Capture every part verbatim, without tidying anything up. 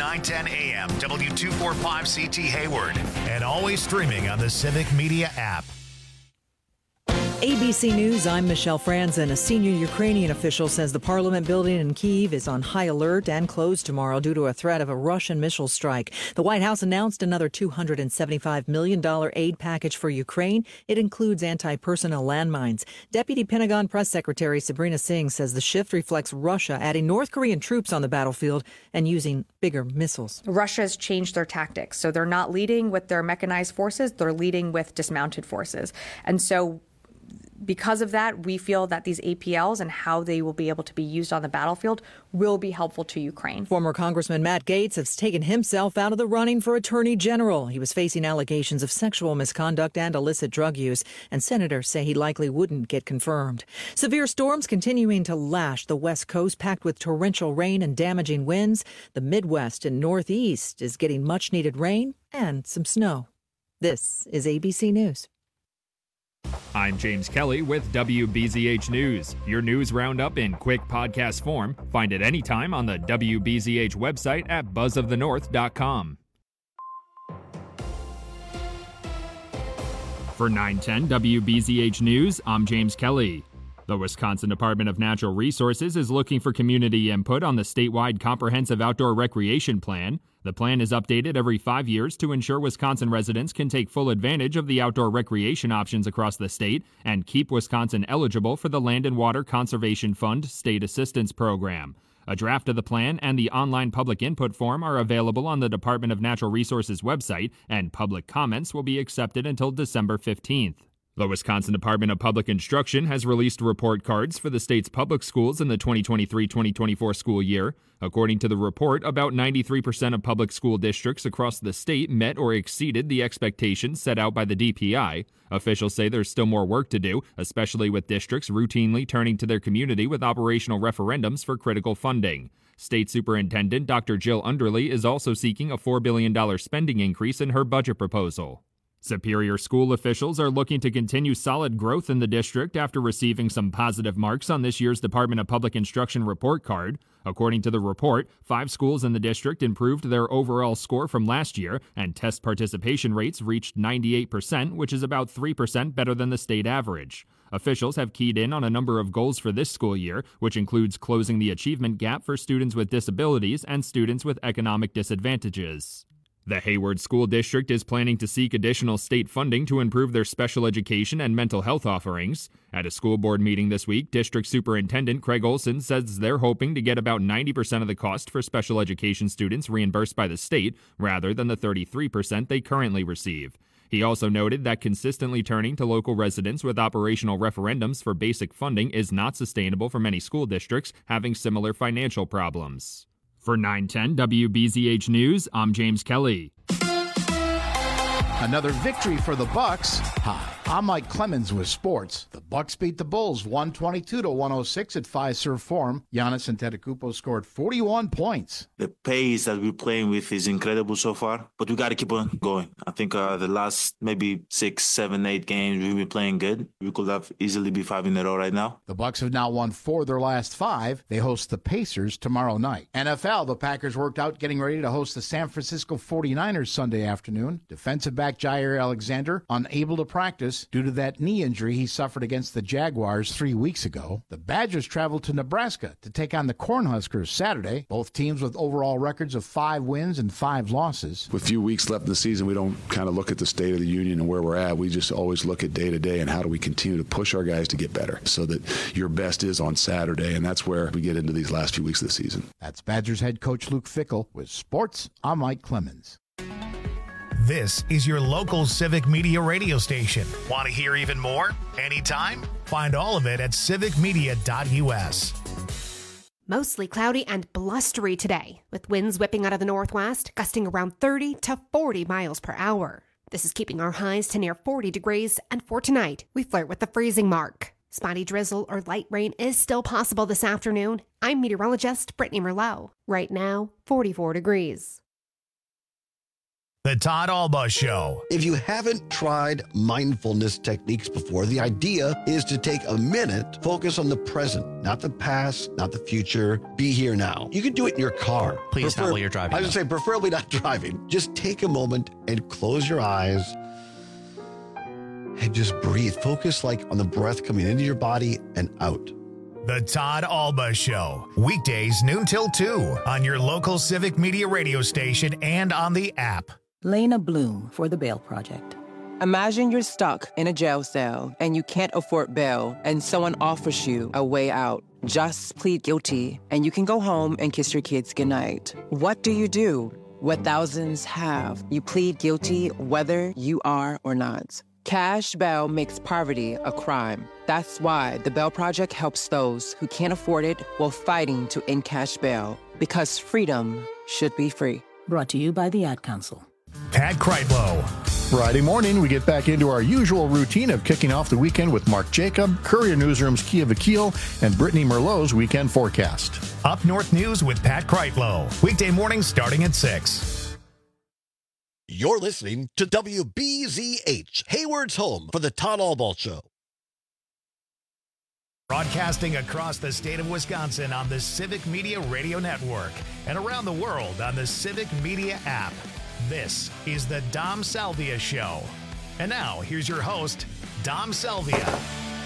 nine ten A M, W two forty-five C T Hayward, and always streaming on the Civic Media app. A B C News, I'm Michelle Franzen. A senior Ukrainian official says the parliament building in Kyiv is on high alert and closed tomorrow due to a threat of a Russian missile strike. The White House announced another two hundred seventy-five million dollars aid package for Ukraine. It includes anti-personnel landmines. Deputy Pentagon Press Secretary Sabrina Singh says the shift reflects Russia adding North Korean troops on the battlefield and using bigger missiles. Russia has changed their tactics. So they're not leading with their mechanized forces. They're leading with dismounted forces. And so because of that, we feel that these A P Ls and how they will be able to be used on the battlefield will be helpful to Ukraine. Former Congressman Matt Gaetz has taken himself out of the running for Attorney General. He was facing allegations of sexual misconduct and illicit drug use, and senators say he likely wouldn't get confirmed. Severe storms continuing to lash the West Coast, packed with torrential rain and damaging winds. The Midwest and Northeast is getting much-needed rain and some snow. This is A B C News. I'm James Kelly with W B Z H News, your news roundup in quick podcast form. Find it anytime on the W B Z H website at buzz of the north dot com. For nine ten W B Z H News, I'm James Kelly. The Wisconsin Department of Natural Resources is looking for community input on the statewide Comprehensive Outdoor Recreation Plan. The plan is updated every five years to ensure Wisconsin residents can take full advantage of the outdoor recreation options across the state and keep Wisconsin eligible for the Land and Water Conservation Fund State Assistance Program. A draft of the plan and the online public input form are available on the Department of Natural Resources website, and public comments will be accepted until December fifteenth. The Wisconsin Department of Public Instruction has released report cards for the state's public schools in the twenty twenty-three twenty twenty-four school year. According to the report, about ninety-three percent of public school districts across the state met or exceeded the expectations set out by the D P I. Officials say there's still more work to do, especially with districts routinely turning to their community with operational referendums for critical funding. State Superintendent Doctor Jill Underly is also seeking a four billion dollars spending increase in her budget proposal. Superior School officials are looking to continue solid growth in the district after receiving some positive marks on this year's Department of Public Instruction report card. According to the report, five schools in the district improved their overall score from last year, and test participation rates reached ninety-eight percent, which is about three percent better than the state average. Officials have keyed in on a number of goals for this school year, which includes closing the achievement gap for students with disabilities and students with economic disadvantages. The Hayward School District is planning to seek additional state funding to improve their special education and mental health offerings. At a school board meeting this week, District Superintendent Craig Olson says they're hoping to get about ninety percent of the cost for special education students reimbursed by the state, rather than the thirty-three percent they currently receive. He also noted that consistently turning to local residents with operational referendums for basic funding is not sustainable for many school districts having similar financial problems. For nine ten W B Z H News, I'm James Kelly. Another victory for the Bucks. Hi, I'm Mike Clemens with sports. The Bucks beat the Bulls one twenty-two to one oh six at Fiserv Forum. Giannis Antetokounmpo scored forty-one points. The pace that we're playing with is incredible so far, but we got to keep on going. I think uh, the last maybe six, seven, eight games we've been playing good. We could have easily be five in a row right now. The Bucks have now won four of their last five. They host the Pacers tomorrow night. N F L, the Packers worked out getting ready to host the San Francisco forty-niners Sunday afternoon. Defensive back Jair Alexander unable to practice due to that knee injury he suffered against the Jaguars three weeks ago. The Badgers traveled to Nebraska to take on the Cornhuskers Saturday. Both teams with overall records of five wins and five losses. With a few weeks left in the season, we don't kind of look at the state of the union and where we're at. We just always look at day to day and how do we continue to push our guys to get better so that your best is on Saturday, and that's where we get into these last few weeks of the season. That's Badgers head coach Luke Fickell. With sports, I'm Mike Clemens. This is your local Civic Media radio station. Want to hear even more? Anytime? Find all of it at civic media dot u s. Mostly cloudy and blustery today, with winds whipping out of the northwest, gusting around thirty to forty miles per hour. This is keeping our highs to near forty degrees, and for tonight, we flirt with the freezing mark. Spotty drizzle or light rain is still possible this afternoon. I'm meteorologist Brittany Merlot. Right now, forty-four degrees. The Todd Alba Show. If you haven't tried mindfulness techniques before, the idea is to take a minute, focus on the present, not the past, not the future. Be here now. You can do it in your car. Please, Prefer- not while you're driving. I would say preferably not driving. Just take a moment and close your eyes and just breathe. Focus like on the breath coming into your body and out. The Todd Alba Show. Weekdays noon till two on your local Civic Media radio station and on the app. Lena Bloom for the Bail Project. Imagine you're stuck in a jail cell and you can't afford bail and someone offers you a way out. Just plead guilty and you can go home and kiss your kids goodnight. What do you do? What thousands have. You plead guilty whether you are or not. Cash bail makes poverty a crime. That's why the Bail Project helps those who can't afford it while fighting to end cash bail. Because freedom should be free. Brought to you by the Ad Council. Pat Kreitlow. Friday morning, we get back into our usual routine of kicking off the weekend with Mark Jacob, Courier Newsroom's Kia Vakil, and Brittany Merlot's weekend forecast. Up North News with Pat Kreitlow. Weekday mornings starting at six. You're listening to W B Z H, Hayward's home for the Todd Alba Show. Broadcasting across the state of Wisconsin on the Civic Media Radio Network and around the world on the Civic Media app. This is the Dom Salvia Show. And now, here's your host, Dom Salvia.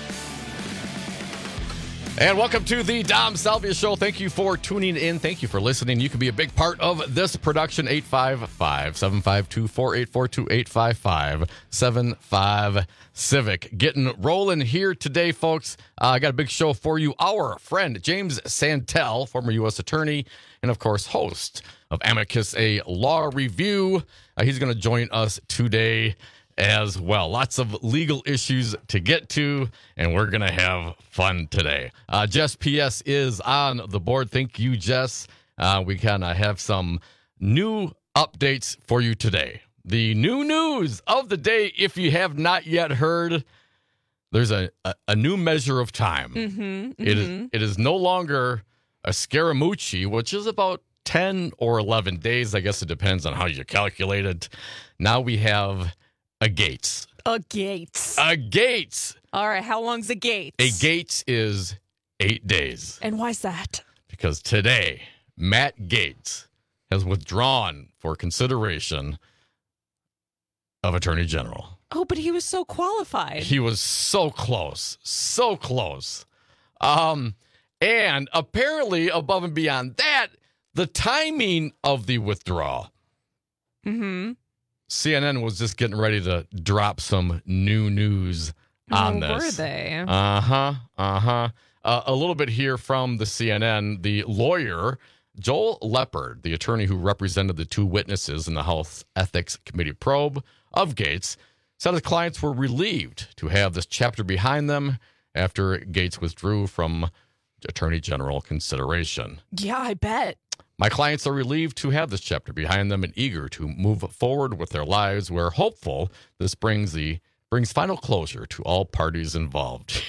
And welcome to the Dom Salvia Show. Thank you for tuning in. Thank you for listening. You can be a big part of this production. eight five five, seven five two, four eight four two, eight five five, seven five Civic. Getting rolling here today, folks. Uh, I got a big show for you. Our friend James Santel, former U S attorney, and of course, host of Amicus, a law review. Uh, he's going to join us today as well. Lots of legal issues to get to, and we're going to have fun today. Uh, Jess P S is on the board. Thank you, Jess. Uh, we kind of have some new updates for you today. The new news of the day, if you have not yet heard, there's a, a, a new measure of time. Mm-hmm, mm-hmm. It is it is no longer a Scaramucci, which is about ten or eleven days. I guess it depends on how you calculate it. Now we have a Gates. A Gates. A Gates. All right. How long's a Gates? A Gates is eight days. And why's that? Because today, Matt Gaetz has withdrawn for consideration of Attorney General. Oh, but he was so qualified. He was so close. So close. Um, and apparently, above and beyond that, the timing of the withdrawal. Mm-hmm. C N N was just getting ready to drop some new news on oh, this. Were they? Uh-huh, uh-huh. Uh, a little bit here from the C N N. The lawyer, Joel Leopard, the attorney who represented the two witnesses in the House Ethics Committee probe of Gates, said his clients were relieved to have this chapter behind them after Gates withdrew from Attorney General consideration. Yeah, I bet. My clients are relieved to have this chapter behind them and eager to move forward with their lives. We're hopeful this brings the brings final closure to all parties involved.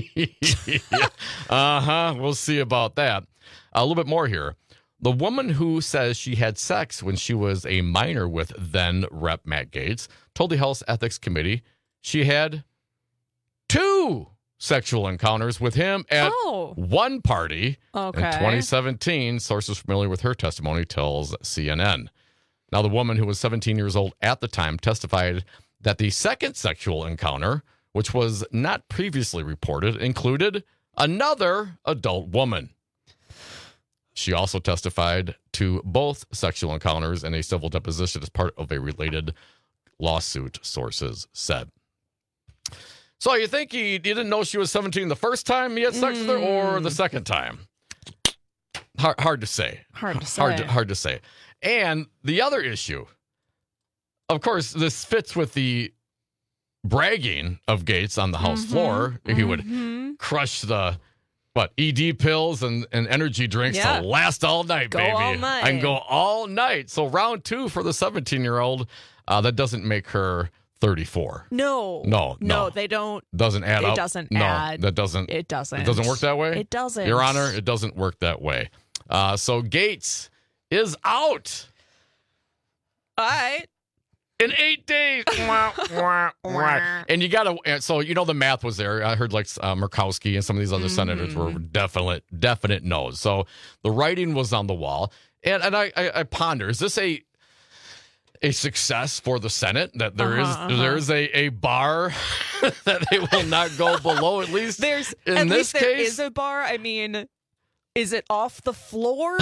uh-huh. We'll see about that. A little bit more here. The woman who says she had sex when she was a minor with then Rep Matt Gaetz told the House Ethics Committee she had two sexual encounters with him at oh. one party okay. in twenty seventeen. Sources familiar with her testimony tells C N N. Now, the woman who was seventeen years old at the time testified that the second sexual encounter, which was not previously reported, included another adult woman. She also testified to both sexual encounters in a civil deposition as part of a related lawsuit, sources said. So you think he, he didn't know she was seventeen the first time he had sex mm. with her, or the second time? Hard, hard to say. Hard to say. Hard to, hard to say. And the other issue, of course, this fits with the bragging of Gates on the House mm-hmm. floor. He mm-hmm. would crush the... What, E D pills and, and energy drinks yeah. to last all night, go baby. all night. And go all night. So round two for the seventeen-year-old, uh, that doesn't make her thirty-four. No. No, no. No, they don't. Doesn't add it up. It doesn't no, add. that doesn't. It doesn't. It doesn't work that way? It doesn't. Your Honor, it doesn't work that way. Uh, so Gates is out. All right. in eight days. And you got to, so you know the math was there. I heard like uh, Murkowski and some of these other mm-hmm. senators were definite, definite no's. So the writing was on the wall. And and I, I, I ponder, is this a a success for the Senate, that there uh-huh, is uh-huh. there is a, a bar that they will not go below, at least There's, in at this least case? there is a bar. I mean, is it off the floor?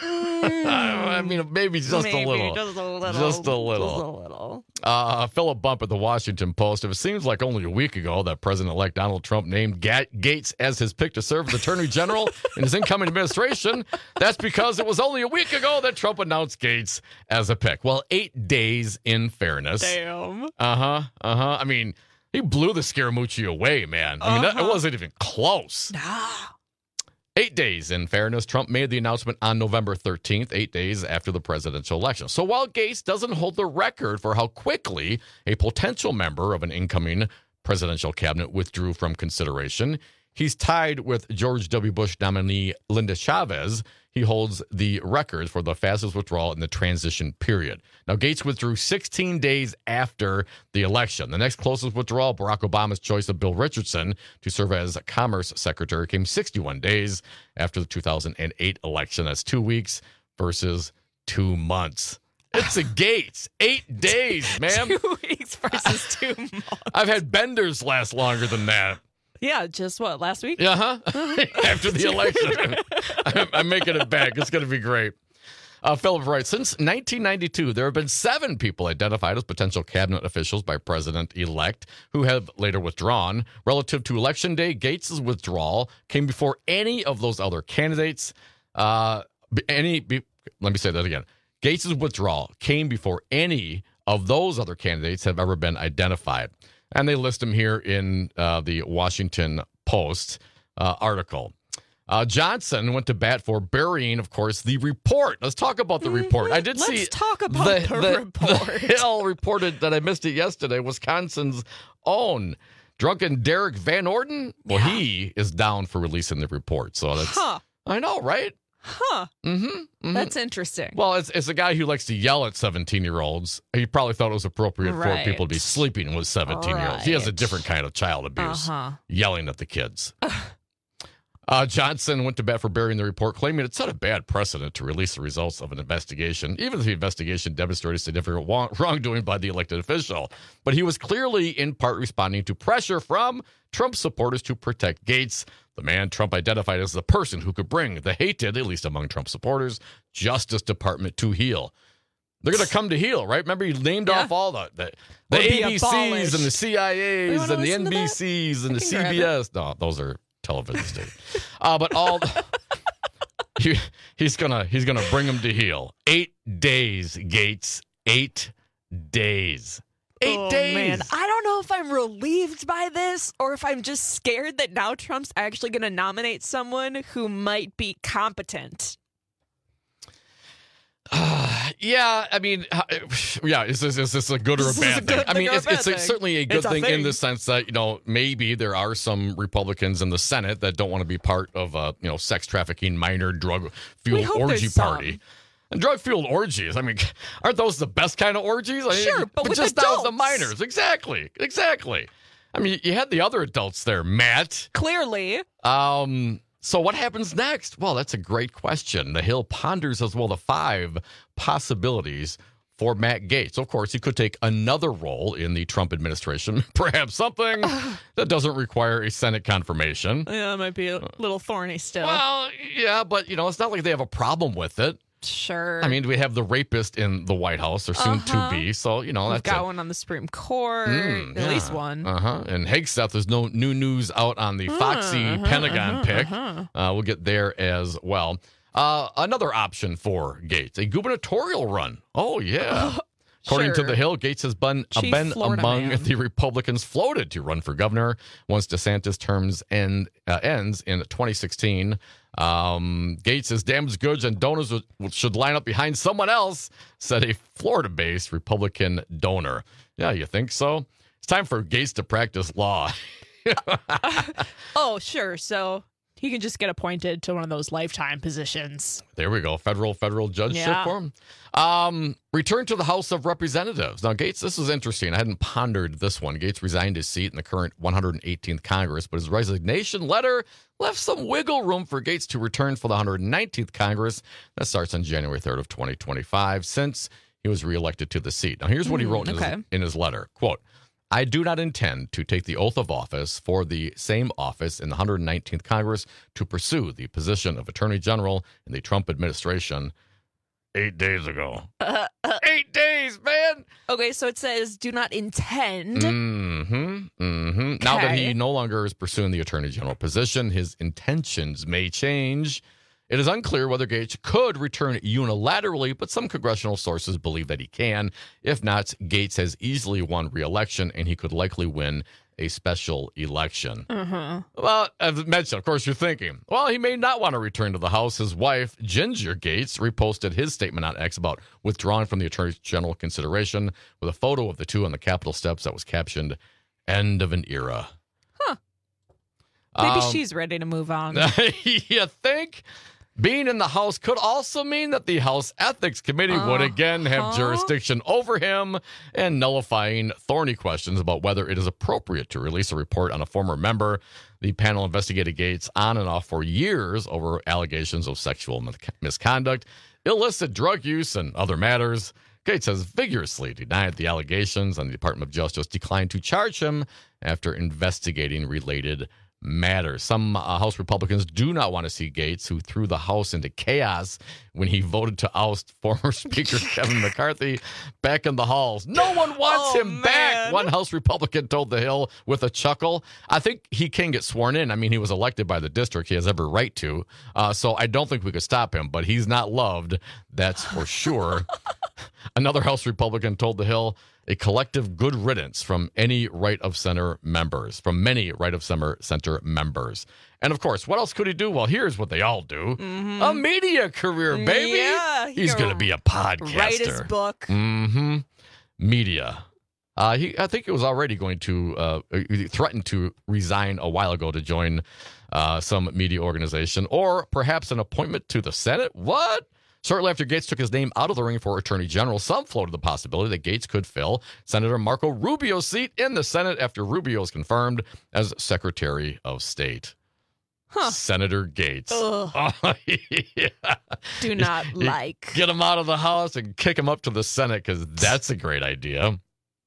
Mm. I mean, maybe just maybe, a little. Just a little. Just a little. Just a little. Uh, Philip Bump at the Washington Post. If it seems like only a week ago that President-elect Donald Trump named Ga- Gates as his pick to serve as Attorney General in his incoming administration, that's because it was only a week ago that Trump announced Gates as a pick. Well, eight days in fairness. Damn. Uh-huh, uh-huh. I mean, he blew the Scaramucci away, man. I mean, uh-huh. that, it wasn't even close. Nah. Eight days in fairness. Trump made the announcement on November thirteenth, eight days after the presidential election. So while Gates doesn't hold the record for how quickly a potential member of an incoming presidential cabinet withdrew from consideration, he's tied with George W. Bush nominee Linda Chavez. He holds the record for the fastest withdrawal in the transition period. Now, Gates withdrew sixteen days after the election. The next closest withdrawal, Barack Obama's choice of Bill Richardson to serve as Commerce Secretary, came sixty-one days after the two thousand eight election. That's two weeks versus two months. It's a Gates. Eight days, man. Two weeks versus two months. I've had benders last longer than that. Yeah, just what, last week? Uh-huh. After the election. I'm, I'm making it back. It's going to be great. Uh, Philip writes, since nineteen ninety-two, there have been seven people identified as potential cabinet officials by President-elect who have later withdrawn. Relative to Election Day, Gates' withdrawal came before any of those other candidates. Uh, any, be, let me say that again. Gates' withdrawal came before any of those other candidates have ever been identified. And they list them here in uh, the Washington Post uh, article. Uh, Johnson went to bat for burying, of course, the report. Let's talk about the report. I did Let's see. Let's talk about the, the, the report. The Hill reported that I missed it yesterday. Wisconsin's own drunken Derek Van Orden. Well, yeah. he is down for releasing the report. So that's. Huh. I know, right? Huh. Mm-hmm, mm-hmm. That's interesting. Well, it's it's a guy who likes to yell at seventeen-year-olds. He probably thought it was appropriate right. for people to be sleeping with seventeen-year-olds. Right. He has a different kind of child abuse, uh-huh. yelling at the kids. uh, Johnson went to bat for burying the report, claiming it set a bad precedent to release the results of an investigation, even if the investigation demonstrated significant wrongdoing by the elected official. But he was clearly in part responding to pressure from Trump supporters to protect Gates, the man Trump identified as the person who could bring the hated, at least among Trump supporters, Justice Department to heel. They're going to come to heel, right? Remember, you named yeah. off all the the, the A B Cs abolished. and the C I As and the N B Cs and the C B S. No, those are television stations. uh, but all the, he, he's gonna he's gonna bring them to heel. Eight days, Gates. Eight days. Eight oh, days. Man. I don't know if I'm relieved by this or if I'm just scared that now Trump's actually going to nominate someone who might be competent. Uh, yeah, I mean, uh, yeah, is this, is this a good or a bad thing? I mean, it's, it's a, certainly a good thing, thing in the sense that, you know, maybe there are some Republicans in the Senate that don't want to be part of a, you know, sex trafficking, minor drug-fueled orgy party. Some. And drug-fueled orgies, I mean, aren't those the best kind of orgies? I mean, sure, but, but with just adults. Not with the minors. Exactly, exactly. I mean, you had the other adults there, Matt. Clearly. Um. So what happens next? Well, that's a great question. The Hill ponders as well the five possibilities for Matt Gaetz. Of course, he could take another role in the Trump administration, perhaps something that doesn't require a Senate confirmation. Yeah, it might be a little thorny still. Well, yeah, but, you know, it's not like they have a problem with it. Sure. I mean, we have the rapist in the White House, or soon uh-huh. to be. So, you know, We've that's got a, one on the Supreme Court, mm, at yeah. least one. Uh-huh. And Hegseth, there's no new news out on the Foxy uh-huh, Pentagon uh-huh, pick. Uh-huh. Uh, we'll get there as well. Uh, another option for Gaetz, a gubernatorial run. Oh, yeah. According sure. to The Hill, Gaetz has been, uh, been among man. the Republicans floated to run for governor once DeSantis' terms end, uh, ends in twenty sixteen. Um, Gaetz is damaged goods and donors would, should line up behind someone else, said a Florida-based Republican donor. Yeah, you think so? It's time for Gaetz to practice law. uh, oh, sure. So He can just get appointed to one of those lifetime positions. There we go. Federal, federal judgeship Yeah. for him. Um, return to the House of Representatives. Now, Gaetz, this is interesting. I hadn't pondered this one. Gaetz resigned his seat in the current one hundred eighteenth Congress, but his resignation letter left some wiggle room for Gaetz to return for the one hundred nineteenth Congress. That starts on January third of twenty twenty-five, since he was reelected to the seat. Now, here's what he wrote in, okay. his, in his letter. Quote, I do not intend to take the oath of office for the same office in the one hundred nineteenth Congress to pursue the position of Attorney General in the Trump administration eight days ago. Uh, uh, eight days, man! Okay, so it says do not intend. Mm-hmm, mm-hmm. Okay. Now that he no longer is pursuing the Attorney General position, his intentions may change. It is unclear whether Gaetz could return unilaterally, but some congressional sources believe that he can. If not, Gaetz has easily won re-election, and he could likely win a special election. Uh-huh. Well, as mentioned, of course, you're thinking, well, he may not want to return to the House. His wife, Ginger Gaetz, reposted his statement on X about withdrawing from the Attorney General consideration with a photo of the two on the Capitol steps that was captioned, "End of an era." Huh. Maybe Um, she's ready to move on. You think? Being in the House could also mean that the House Ethics Committee uh, would again have uh-huh. jurisdiction over him, and nullifying thorny questions about whether it is appropriate to release a report on a former member. The panel investigated Gaetz on and off for years over allegations of sexual misconduct, illicit drug use, and other matters. Gaetz has vigorously denied the allegations, and the Department of Justice declined to charge him after investigating related matters. Some uh, House Republicans do not want to see Gaetz, who threw the House into chaos when he voted to oust former Speaker Kevin McCarthy, back in the halls. No one wants oh, him man. back, one House Republican told The Hill with a chuckle. I think he can get sworn in. I mean, he was elected by the district. He has every right to. Uh, so I don't think we could stop him, but he's not loved. That's for sure. Another House Republican told The Hill, a collective good riddance from any right of center members, from many right of center center members. And of course, what else could he do? Well, here's what they all do. Mm-hmm. A media career, baby. Yeah, He's going to be a podcaster. Write his book. Mm-hmm. Media. Uh, he, I think he was already going to uh, threaten to resign a while ago to join uh, some media organization, or perhaps an appointment to the Senate. What? Shortly after Gaetz took his name out of the ring for Attorney General, some floated the possibility that Gaetz could fill Senator Marco Rubio's seat in the Senate after Rubio is confirmed as Secretary of State. Huh. Senator Gaetz. Oh, yeah. Do not You like. Get him out of the House and kick him up to the Senate, because that's a great idea.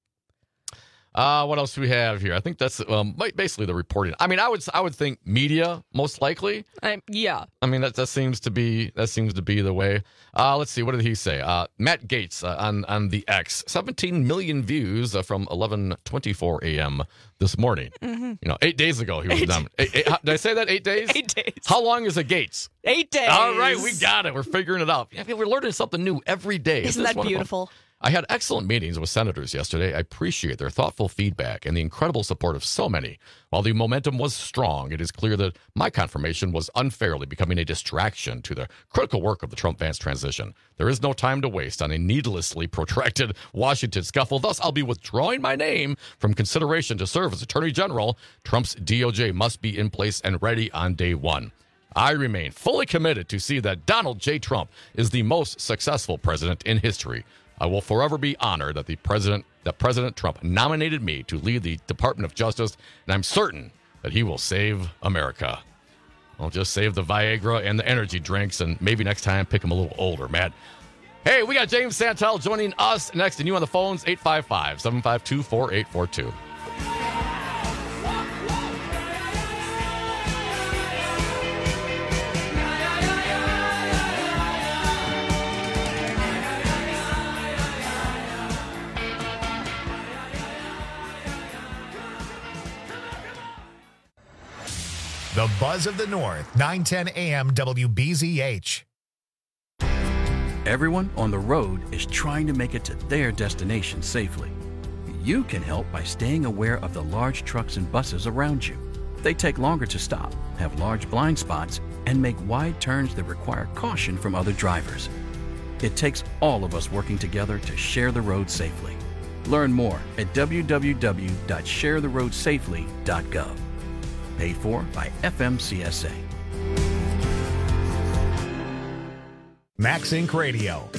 Uh, what else do we have here? I think that's um, basically the reporting. I mean, I would I would think media most likely. Um, yeah. I mean, that that seems to be that seems to be the way. Uh, let's see. What did he say? Uh, Matt Gaetz uh, on on the X, seventeen million views uh, from eleven twenty-four a.m. this morning. Mm-hmm. You know, eight days ago he was done. Eight, eight, did I say that? Eight days. Eight days. How long is a Gaetz? Eight days. All right, we got it. We're figuring it out. Yeah, we're learning something new every day. Isn't that beautiful? I had excellent meetings with senators yesterday. I appreciate their thoughtful feedback and the incredible support of so many. While the momentum was strong, it is clear that my confirmation was unfairly becoming a distraction to the critical work of the Trump-Vance transition. There is no time to waste on a needlessly protracted Washington scuffle. Thus, I'll be withdrawing my name from consideration to serve as Attorney General. Trump's D O J must be in place and ready on day one. I remain fully committed to see that Donald J. Trump is the most successful president in history. I will forever be honored that the president that President Trump nominated me to lead the Department of Justice, and I'm certain that he will save America. I'll just save the Viagra and the energy drinks, and maybe next time pick him a little older, Matt. Hey, we got James Santel joining us next, and you on the phones, eight five five, seven five two, four eight four two. The Buzz of the North, nine ten a.m. W B Z H. Everyone on the road is trying to make it to their destination safely. You can help by staying aware of the large trucks and buses around you. They take longer to stop, have large blind spots, and make wide turns that require caution from other drivers. It takes all of us working together to share the road safely. Learn more at w w w dot share the road safely dot gov. Paid for by F M C S A. Max Inc Radio.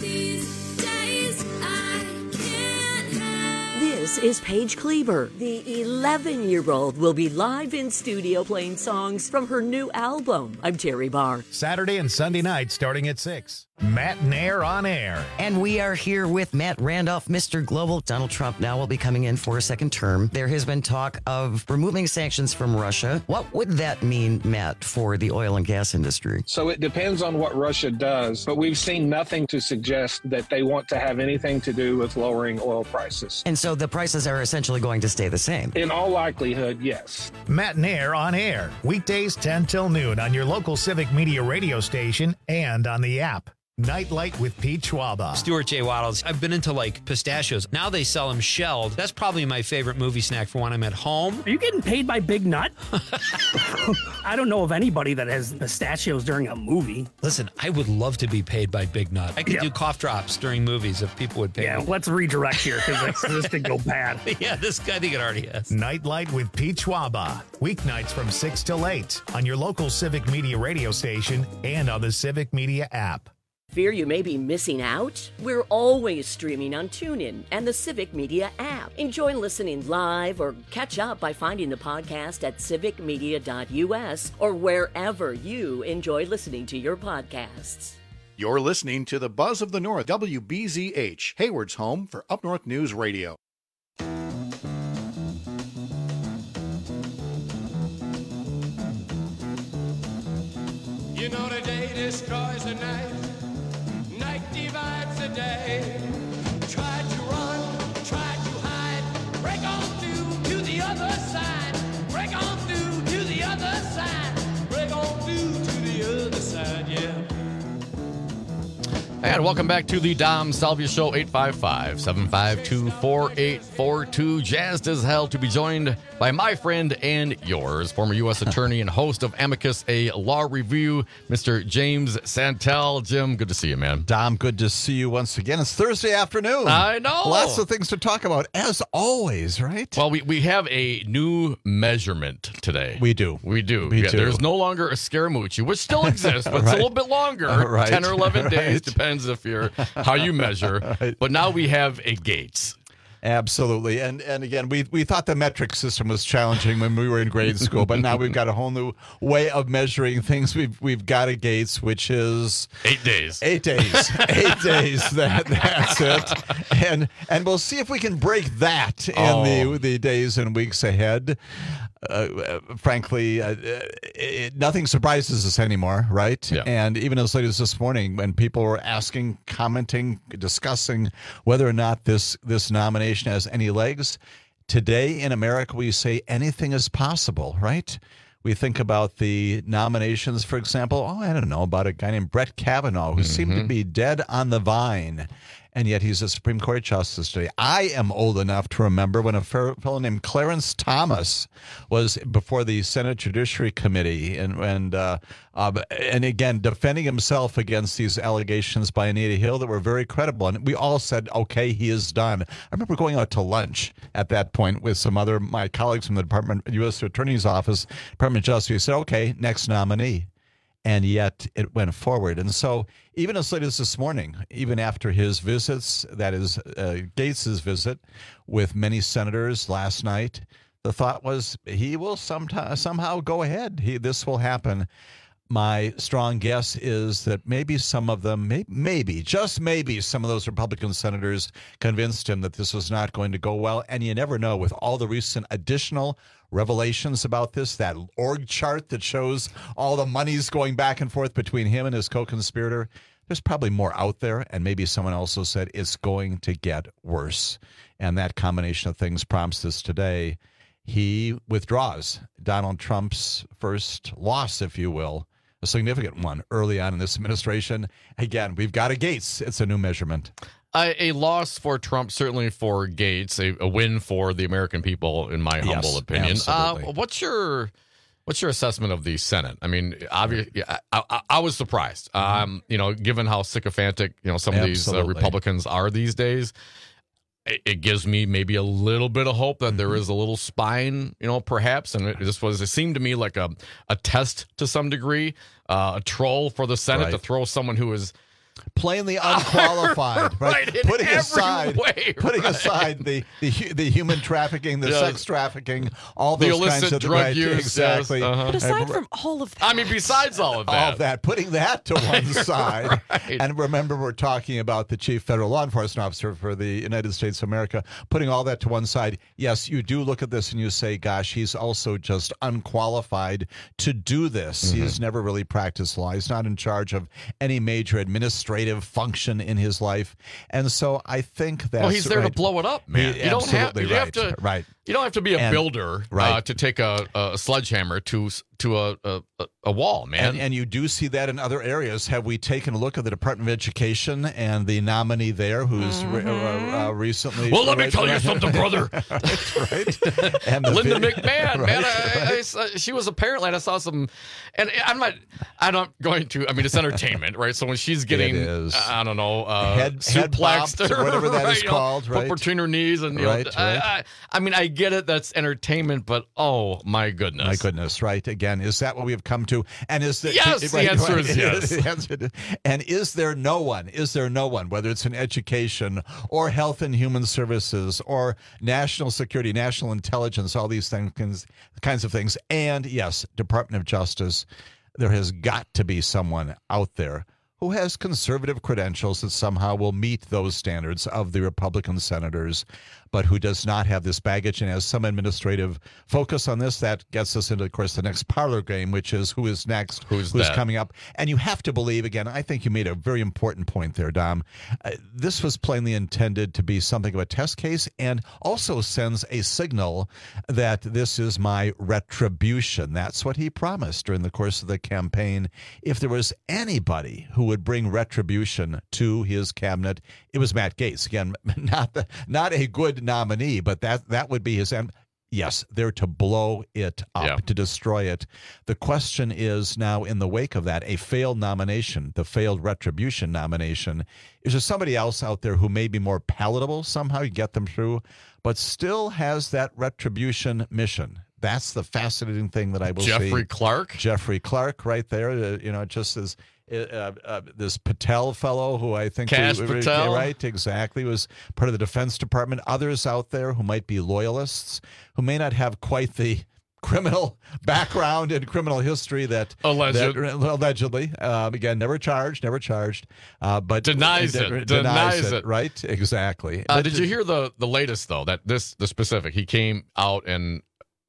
This is Paige Kleber. The eleven-year-old will be live in studio playing songs from her new album. I'm Terry Barr. Saturday and Sunday night starting at six. Matt Nair on air. And we are here with Matt Randolph, Mister Global. Donald Trump now will be coming in for a second term. There has been talk of removing sanctions from Russia. What would that mean, Matt, for the oil and gas industry? So it depends on what Russia does, but we've seen nothing to suggest that they want to have anything to do with lowering oil prices. And so the prices are essentially going to stay the same? In all likelihood, yes. Matt Nair on air. Weekdays ten till noon on your local Civic Media radio station and on the app. Nightlight with Pete Schwaba. Stuart J. Waddles. I've been into like pistachios. Now they sell them shelled. That's probably my favorite movie snack for when I'm at home. Are you getting paid by Big Nut? I don't know of anybody that has pistachios during a movie. Listen, I would love to be paid by Big Nut. I could Yeah. do cough drops during movies if people would pay Yeah, me. let's redirect here because this could go bad. Yeah, this guy, I think it already has. Nightlight with Pete Schwaba. Weeknights from six till eight on your local Civic Media radio station and on the Civic Media app. Fear you may be missing out? We're always streaming on TuneIn and the Civic Media app. Enjoy listening live or catch up by finding the podcast at civic media dot u s or wherever you enjoy listening to your podcasts. You're listening to the Buzz of the North, W B Z H, Hayward's home for Up North News Radio. You know the day destroys the night, night divides the day. Try to run, try to hide, break on through to the other side, break on through to the other side, break on through to the other side, yeah. And welcome back to the Dom Salvia Show, eight five five, seven five two, four eight four two. Jazzed as hell to be joined by my friend and yours, former U S attorney and host of Amicus, a law review, Mister James Santel. Jim, good to see you, man. Dom, good to see you once again. It's Thursday afternoon. I know. Lots of things to talk about, as always, right? Well, we, we have a new measurement today. We do. We do. We yeah, do. There's no longer a Scaramucci, which still exists, but it's Right. a little bit longer, Right. ten or eleven Right. days, depends if you're how you measure. Right. But now we have a Gates. Absolutely. And and again, we we thought the metric system was challenging when we were in grade school, but now we've got a whole new way of measuring things. We've we've got a Gates, which is eight days. Eight days. Eight days. That that's it. And and we'll see if we can break that in Oh. the the days and weeks ahead. Uh, frankly, uh, it, nothing surprises us anymore, right? Yeah. And even as late as this morning, when people were asking, commenting, discussing whether or not this this nomination has any legs, today in America we say anything is possible, right? We think about the nominations, for example. Oh, I don't know, about a guy named Brett Kavanaugh, who seemed to be dead on the vine. And yet he's a Supreme Court justice today. I am old enough to remember when a fellow named Clarence Thomas was before the Senate Judiciary Committee, and and uh, uh, and again defending himself against these allegations by Anita Hill that were very credible. And we all said, "Okay, he is done." I remember going out to lunch at that point with some other my colleagues from the Department, U S Attorney's Office, Department of Justice. We said, "Okay, next nominee." And yet it went forward. And so even as late as this morning, even after his visits, that is uh, Gates's visit with many senators last night, the thought was he will sometime, somehow go ahead. He, this will happen. My strong guess is that maybe some of them, may, maybe, just maybe, some of those Republican senators convinced him that this was not going to go well. And you never know, with all the recent additional revelations about this, that org chart that shows all the monies going back and forth between him and his co-conspirator, there's probably more out there. And maybe someone also said it's going to get worse. And that combination of things prompts this today. He withdraws Donald Trump's first loss, if you will, a significant one early on in this administration. Again, we've got a Gates. It's a new measurement. A, a loss for Trump, certainly for Gates, a, a win for the American people, in my humble Yes, opinion. absolutely. Uh, what's your what's your assessment of the Senate? I mean, obviously, I, I, I was surprised. Um, you know, given how sycophantic you know some of these uh, Absolutely. Republicans are these days. It, it gives me maybe a little bit of hope that there is a little spine, you know, perhaps. And it just was, it seemed to me like a, a test to some degree, uh, a troll for the Senate Right. to throw someone who is plainly unqualified, right? Right, in putting every aside, way, putting right. aside the, the hu- the human trafficking, the Yeah. sex trafficking, all The those illicit kinds of drug right, use, yes, exactly. uh-huh. But aside And- from all of that, I mean, besides all of that, all of that, putting that to one side. Right. And remember, we're talking about the chief federal law enforcement officer for the United States of America. Putting all that to one side, yes, you do look at this and you say, gosh, he's also just unqualified to do this. Mm-hmm. He's never really practiced law. He's not in charge of any major administrative function in his life. And so I think that well, he's there to blow it up, man. He- you don't have, absolutely you right, have to, right. You don't have to be a And- builder right. uh, to take a, a sledgehammer to to a a, a wall, man. And, and you do see that in other areas. Have we taken a look at the Department of Education and the nominee there, who's re- uh, uh, recently? Well, let me right, tell you right, something, brother. That's right. And the Linda vid- McMahon, right, man, I, I, right. I, she was apparently, and I saw some, and I'm not, I'm not going to. I mean, it's entertainment, right? So when she's getting, It is. I don't know, uh, Head- head suplexed bopped or whatever that right, is you know, called, put right? between her knees, and you Right, know, right. I, I, I mean, I get it. That's entertainment, but oh my goodness, My goodness, right? Again, is that what we have come to? And is there, Yes, the answer is yes. The answer is- and is there no one? Is there no one, whether it's in education or health and human services or national security, national intelligence, all these things, kinds of things, and yes, Department of Justice, there has got to be someone out there who has conservative credentials that somehow will meet those standards of the Republican senators, but who does not have this baggage and has some administrative focus on this. That gets us into, of course, the next parlor game, which is who is next, Who's who's that? coming up. And you have to believe, again, I think you made a very important point there, Dom. Uh, this was plainly intended to be something of a test case and also sends a signal that this is my retribution. That's what he promised during the course of the campaign. If there was anybody who would bring retribution to his cabinet, it was Matt Gaetz. Again, not the, not a good nominee, but that that would be his end. Yes, they're to blow it up, Yeah. to destroy it. The question is now, in the wake of that, a failed nomination, the failed retribution nomination, is there somebody else out there who may be more palatable somehow, you get them through, but still has that retribution mission? That's the fascinating thing that I will see. Jeffrey Clark. Jeffrey Clark right there, uh, you know, just as uh, uh, this Patel fellow who I think Kash we, we- Patel. right, exactly, was part of the Defense Department. Others out there who might be loyalists, who may not have quite the criminal background and criminal history that Alleged. that- allegedly um, again, never charged, never charged, uh, but Denies it. denies, Denies it, it. right? Exactly. Uh, But did you hear the the latest though? That this the specific he came out and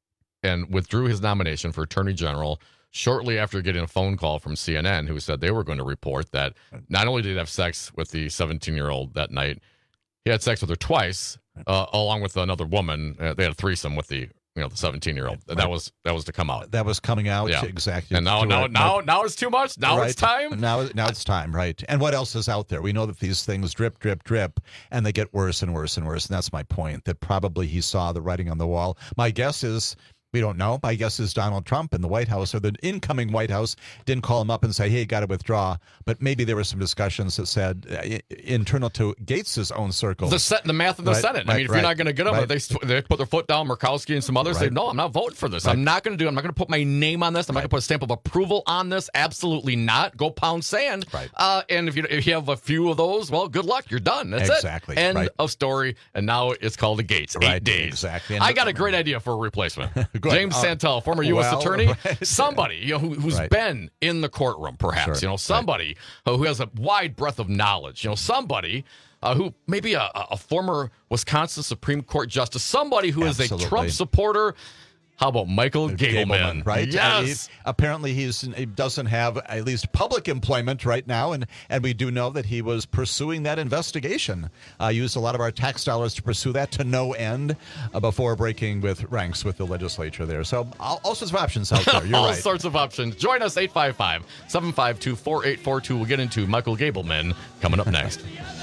and withdrew his nomination for Attorney General shortly after getting a phone call from C N N, who said they were going to report that not only did he have sex with the seventeen-year-old that night, he had sex with her twice, uh, along with another woman. Uh, they had a threesome with the you know the seventeen-year-old. That Right. was that was to come out. that was coming out? Yeah. Exactly. And now To now it. now now it's too much. Now it's Right. time. Now, now it's time, right? And what else is out there? We know that these things drip, drip, drip, and they get worse and worse and worse. And that's my point, that probably he saw the writing on the wall. My guess is, we don't know. My guess is Donald Trump in the White House, or the incoming White House, didn't call him up and say, hey, you got to withdraw. But maybe there were some discussions that said, uh, internal to Gates' own circle. The set, the math of the Right, Senate. I right, mean, if right, you're not going to get them, right. they they put their foot down. Murkowski and some others say, Right. no, I'm not voting for this. Right. I'm not going to do it. I'm not going to put my name on this. I'm not going to put a stamp of approval on this. Absolutely not. Go pound sand. Right. Uh, and if you if you have a few of those, well, good luck. You're done. That's Exactly, it. End right. of story. And now it's called the Gates. Eight Right, days. exactly. And- I got a great idea for a replacement. Good. James Uh, Santel, former U S well, attorney, right. somebody you know who, who's Right. been in the courtroom, perhaps. Sure, You know, right. somebody who has a wide breadth of knowledge. You know, somebody. Uh, who maybe a, a former Wisconsin Supreme Court justice, somebody who is a Absolutely. Trump supporter. How about Michael Gableman? right? And he- Yes. apparently, he's he doesn't have at least public employment right now, and and we do know that he was pursuing that investigation. Uh, used a lot of our tax dollars to pursue that to no end uh, before breaking with ranks with the legislature there. So all, all sorts of options out there. You're All right. sorts of options. Join us, eight five five, seven five two, four eight four two. We'll get into Michael Gableman coming up next.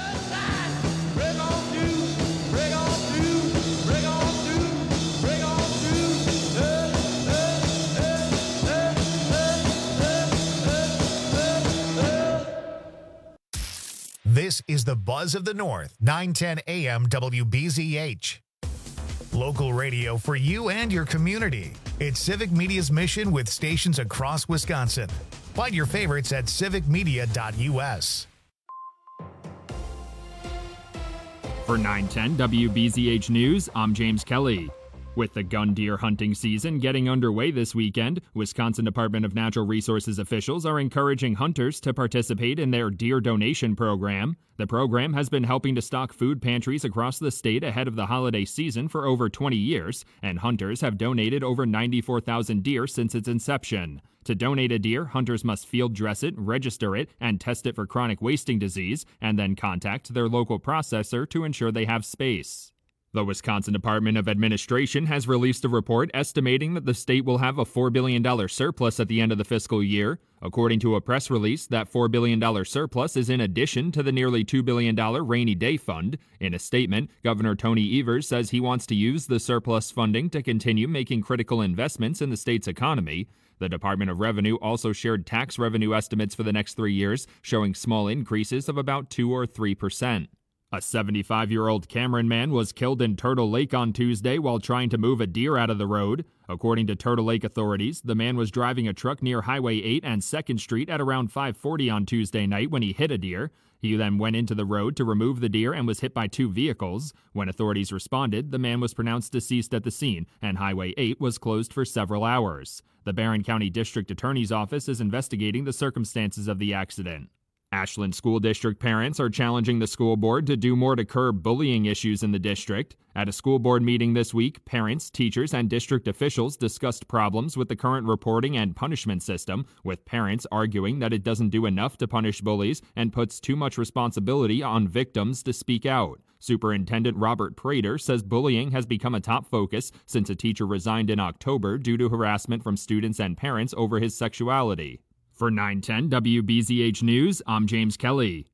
This is the Buzz of the North, nine ten A M W B Z H. Local radio for you and your community. It's Civic Media's mission with stations across Wisconsin. Find your favorites at civic media dot U S. For nine ten W B Z H News, I'm James Kelly. With the gun deer hunting season getting underway this weekend, Wisconsin Department of Natural Resources officials are encouraging hunters to participate in their deer donation program. The program has been helping to stock food pantries across the state ahead of the holiday season for over twenty years, and hunters have donated over ninety-four thousand deer since its inception. To donate a deer, hunters must field dress it, register it, and test it for chronic wasting disease, and then contact their local processor to ensure they have space. The Wisconsin Department of Administration has released a report estimating that the state will have a four billion dollars surplus at the end of the fiscal year. According to a press release, that four billion dollars surplus is in addition to the nearly two billion dollars rainy day fund. In a statement, Governor Tony Evers says he wants to use the surplus funding to continue making critical investments in the state's economy. The Department of Revenue also shared tax revenue estimates for the next three years, showing small increases of about two or three percent. A seventy-five-year-old Cameron man was killed in Turtle Lake on Tuesday while trying to move a deer out of the road. According to Turtle Lake authorities, the man was driving a truck near Highway eight and second Street at around five forty on Tuesday night when he hit a deer. He then went into the road to remove the deer and was hit by two vehicles. When authorities responded, the man was pronounced deceased at the scene, and Highway eight was closed for several hours. The Barron County District Attorney's Office is investigating the circumstances of the accident. Ashland School District parents are challenging the school board to do more to curb bullying issues in the district. At a school board meeting this week, parents, teachers, and district officials discussed problems with the current reporting and punishment system, with parents arguing that it doesn't do enough to punish bullies and puts too much responsibility on victims to speak out. Superintendent Robert Prater says bullying has become a top focus since a teacher resigned in October due to harassment from students and parents over his sexuality. For nine ten W B Z H News, I'm James Kelly.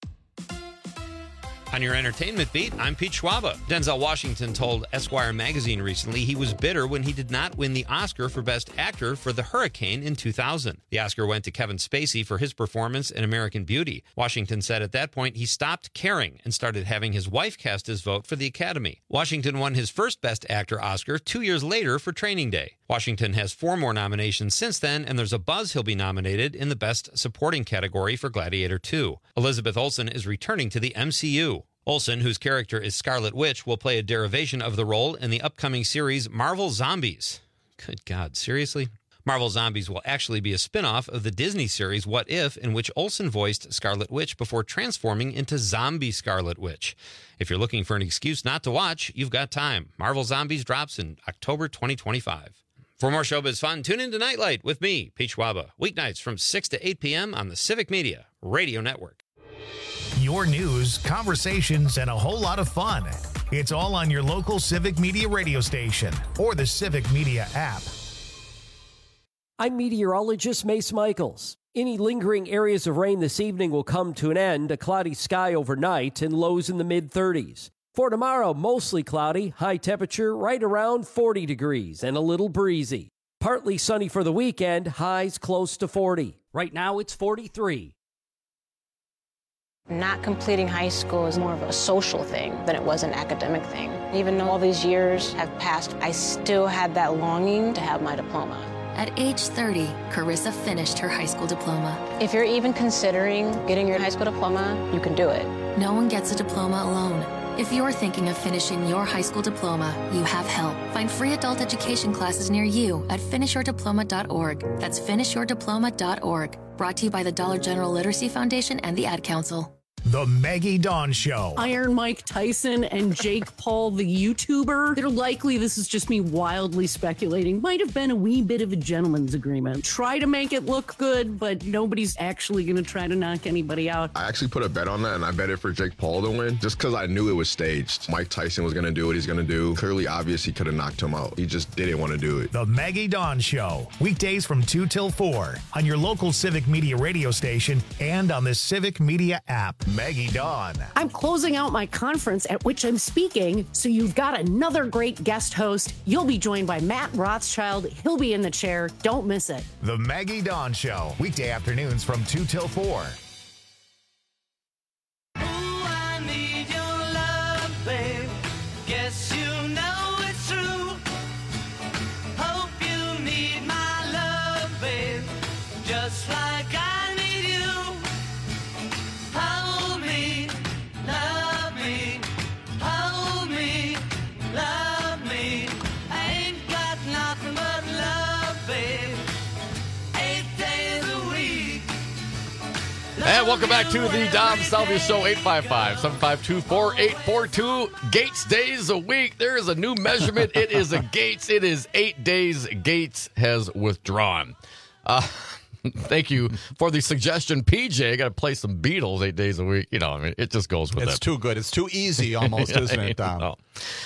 On your entertainment beat, I'm Pete Schwaba. Denzel Washington told Esquire magazine recently he was bitter when he did not win the Oscar for Best Actor for The Hurricane in two thousand. The Oscar went to Kevin Spacey for his performance in American Beauty. Washington said at that point he stopped caring and started having his wife cast his vote for the Academy. Washington won his first Best Actor Oscar two years later for Training Day. Washington has four more nominations since then, and there's a buzz he'll be nominated in the Best Supporting category for Gladiator two. Elizabeth Olsen is returning to the M C U. Olsen, whose character is Scarlet Witch, will play a derivation of the role in the upcoming series Marvel Zombies. Good God, seriously? Marvel Zombies will actually be a spin-off of the Disney series What If, in which Olsen voiced Scarlet Witch before transforming into Zombie Scarlet Witch. If you're looking for an excuse not to watch, you've got time. Marvel Zombies drops in October twenty twenty-five. For more showbiz fun, tune in to Nightlight with me, Pete Schwaba, weeknights from six to eight p.m. on the Civic Media Radio Network. Your news, conversations, and a whole lot of fun. It's all on your local Civic Media radio station or the Civic Media app. I'm meteorologist Mace Michaels. Any lingering areas of rain this evening will come to an end, a cloudy sky overnight, and lows in the mid-thirties. For tomorrow, mostly cloudy, high temperature right around forty degrees and a little breezy. Partly sunny for the weekend, highs close to forty. Right now, it's forty-three. Not completing high school is more of a social thing than it was an academic thing. Even though all these years have passed, I still had that longing to have my diploma. At age thirty, Carissa finished her high school diploma. If you're even considering getting your high school diploma, you can do it. No one gets a diploma alone. If you're thinking of finishing your high school diploma, you have help. Find free adult education classes near you at finish your diploma dot org. That's finish your diploma dot org. Brought to you by the Dollar General Literacy Foundation and the Ad Council. The Maggie Dawn Show. Iron Mike Tyson and Jake Paul, the YouTuber. They're likely, this is just me wildly speculating, might have been a wee bit of a gentleman's agreement. Try to make it look good, but nobody's actually going to try to knock anybody out. I actually put a bet on that, and I bet it for Jake Paul to win, just because I knew it was staged. Mike Tyson was going to do what he's going to do. Clearly obvious he could have knocked him out. He just didn't want to do it. The Maggie Dawn Show. Weekdays from two till four on your local Civic Media radio station and on the Civic Media app. Maggie Dawn. I'm closing out my conference at which I'm speaking, so you've got another great guest host. You'll be joined by Matt Rothschild. He'll be in the chair. Don't miss it. The Maggie Dawn Show. Weekday afternoons from two till four. Ooh, I need your love, babe. Guess you know it's true. Hope you need my love, babe. Just like I need you. Hold me, love me, welcome back to the Dom Salvia Show. Eight five five, seven five two, four eight four two. Gates days a week. There is a new measurement. It is a Gates. It is eight days Gates has withdrawn. Uh, thank you for the suggestion, P J. Got to play some Beatles eight days a week. You know, I mean, it just goes with it. It's too good. It's too easy almost, isn't it, Dom? No.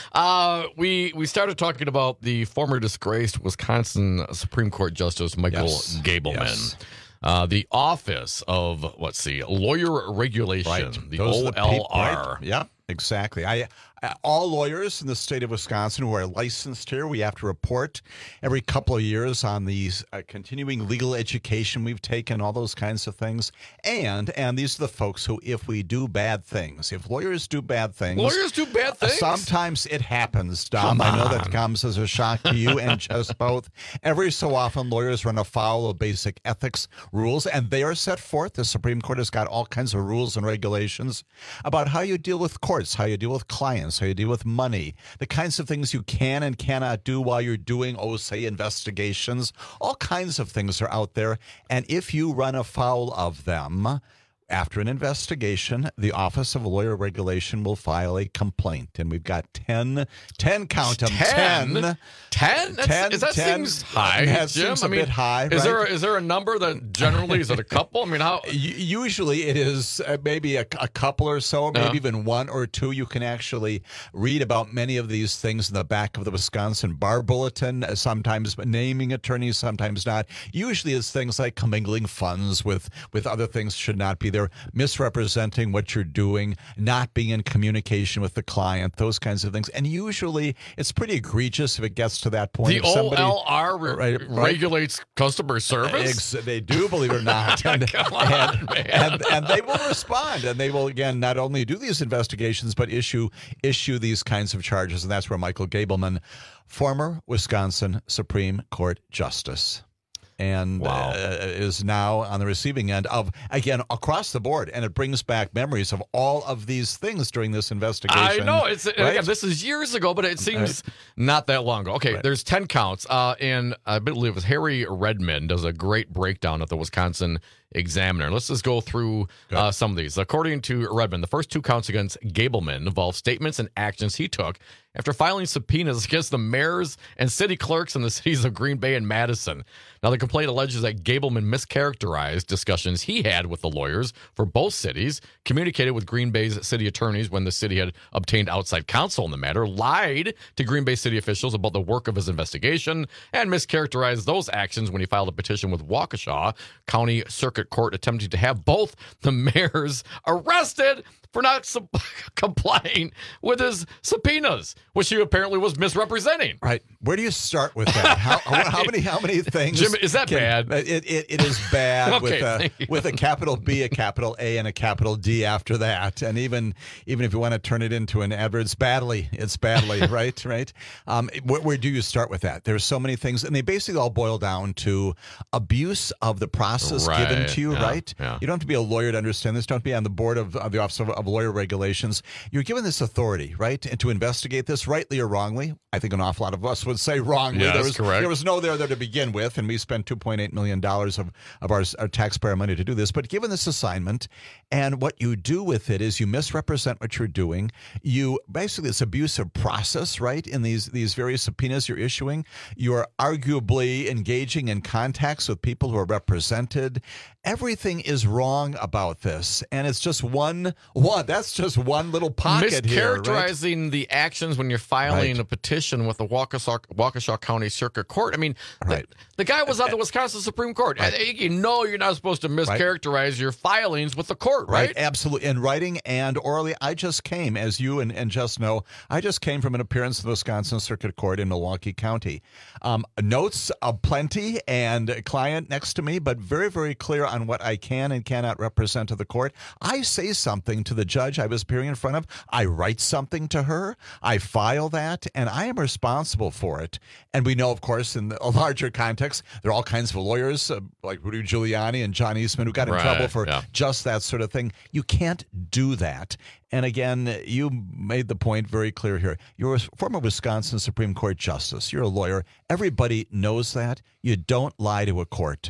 Uh, we, we started talking about the former disgraced Wisconsin Supreme Court Justice Michael Yes. Gableman. Yes. Uh, the Office of, let's see, Lawyer Regulation, Right. the Those O are the L peop- R. right. Yeah, exactly. I, I all lawyers in the state of Wisconsin who are licensed here, we have to report every couple of years on these uh, continuing legal education we've taken, all those kinds of things. And and these are the folks who, if we do bad things, if lawyers do bad things, Lawyers do bad things? Sometimes it happens, Dom. Come I know on. that comes as a shock to you and just both. Every so often, lawyers run afoul of basic ethics rules, and they are set forth. The Supreme Court has got all kinds of rules and regulations about how you deal with courts, how you deal with clients, how you deal with money, the kinds of things you can and cannot do while you're doing, oh, say, investigations. All kinds of things are out there. And if you run afoul of them, after an investigation, the Office of Lawyer Regulation will file a complaint. And we've got ten, ten count them, Ten? ten. Ten? That's, ten, is that ten. seems high, That Jim? seems I a mean, bit high, Is right? there, is there a number that generally, is it a couple? I mean, how? U- Usually it is uh, maybe a, a couple or so, maybe Yeah. even one or two. You can actually read about many of these things in the back of the Wisconsin Bar Bulletin, uh, sometimes naming attorneys, sometimes not. Usually it's things like commingling funds with, with other things should not be there, misrepresenting what you're doing, not being in communication with the client, those kinds of things. And usually it's pretty egregious if it gets to that point. The If somebody- O L R re- Right, right. regulates customer service? Ex- they do, believe it or not. And, Come on, and, man. and, and they will respond, and they will, again, not only do these investigations, but issue issue these kinds of charges. And that's where Michael Gableman, former Wisconsin Supreme Court Justice, and Wow. uh, is now on the receiving end of, again, across the board. And it brings back memories of all of these things during this investigation. I know. It's right? again, this is years ago, but it seems not that long ago. Okay, Right. there's ten counts. Uh, and I believe it was Harry Redmond does a great breakdown of the Wisconsin Examiner. Let's just go through uh, some of these. According to Redmond, the first two counts against Gableman involve statements and actions he took after filing subpoenas against the mayors and city clerks in the cities of Green Bay and Madison. Now, the complaint alleges that Gableman mischaracterized discussions he had with the lawyers for both cities, communicated with Green Bay's city attorneys when the city had obtained outside counsel in the matter, lied to Green Bay city officials about the work of his investigation, and mischaracterized those actions when he filed a petition with Waukesha County Circuit Court attempting to have both the mayors arrested for not sub- complying with his subpoenas, which he apparently was misrepresenting. Right. Where do you start with that? How, how many how many things? Jim, is that can- bad? It, it, it is bad Okay, with thank a you. with a capital B, a capital A, and a capital D after that. And even even if you want to turn it into an adverb, it's badly. It's badly, right? Right. Um, where, where do you start with that? There's so many things, and they basically all boil down to abuse of the process given Right, to you. yeah, Right. yeah. You don't have to be a lawyer to understand this. Don't be on the board of, of the Office of, of Lawyer Regulations. You're given this authority, right, and to investigate this, rightly or wrongly. I think an awful lot of us would say wrongly. Yeah, there that's was, correct. There was no there there to begin with, and we spent two point eight million dollars of, of our, our taxpayer money to do this. But given this assignment, and what you do with it is you misrepresent what you're doing. You basically, it's abusive process, right, in these, these various subpoenas you're issuing. You're arguably engaging in contacts with people who are represented. Everything is wrong about this, and it's just one, one. That's just one little pocket here, right? Mischaracterizing the actions when you're filing Right. a petition with the Waukesha, Waukesha County Circuit Court. I mean, Right. the, the guy was on the Wisconsin Supreme Court. Right. I- You know you're not supposed to mischaracterize your filings with the court, right? Right, absolutely. In writing and orally, I just came, as you and, and just know, I just came from an appearance in the Wisconsin Circuit Court in Milwaukee County. Um, notes aplenty and a client next to me, but very, very clear on what I can and cannot represent to the court. I say something to the judge I was appearing in front of. I write something to her. I file that, and I am responsible for it. And we know, of course, in a larger context, there are all kinds of lawyers uh, like Rudy Giuliani and John Eastman who got in Right, trouble for yeah. just that sort of thing. You can't do that. And again, you made the point very clear here. You're a former Wisconsin Supreme Court Justice. You're a lawyer. Everybody knows that. You don't lie to a court.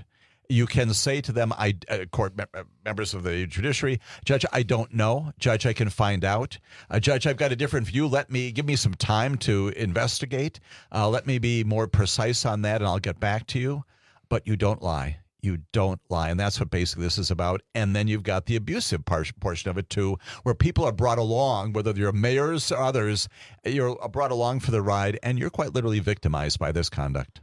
You can say to them, I uh, court mem- members of the judiciary, Judge, I don't know. Judge, I can find out. Uh, Judge, I've got a different view. Let me give me some time to investigate. Uh, let me be more precise on that, and I'll get back to you. But you don't lie. You don't lie. And that's what basically this is about. And then you've got the abusive par- portion of it, too, where people are brought along, whether you're mayors or others, you're brought along for the ride, and you're quite literally victimized by this conduct.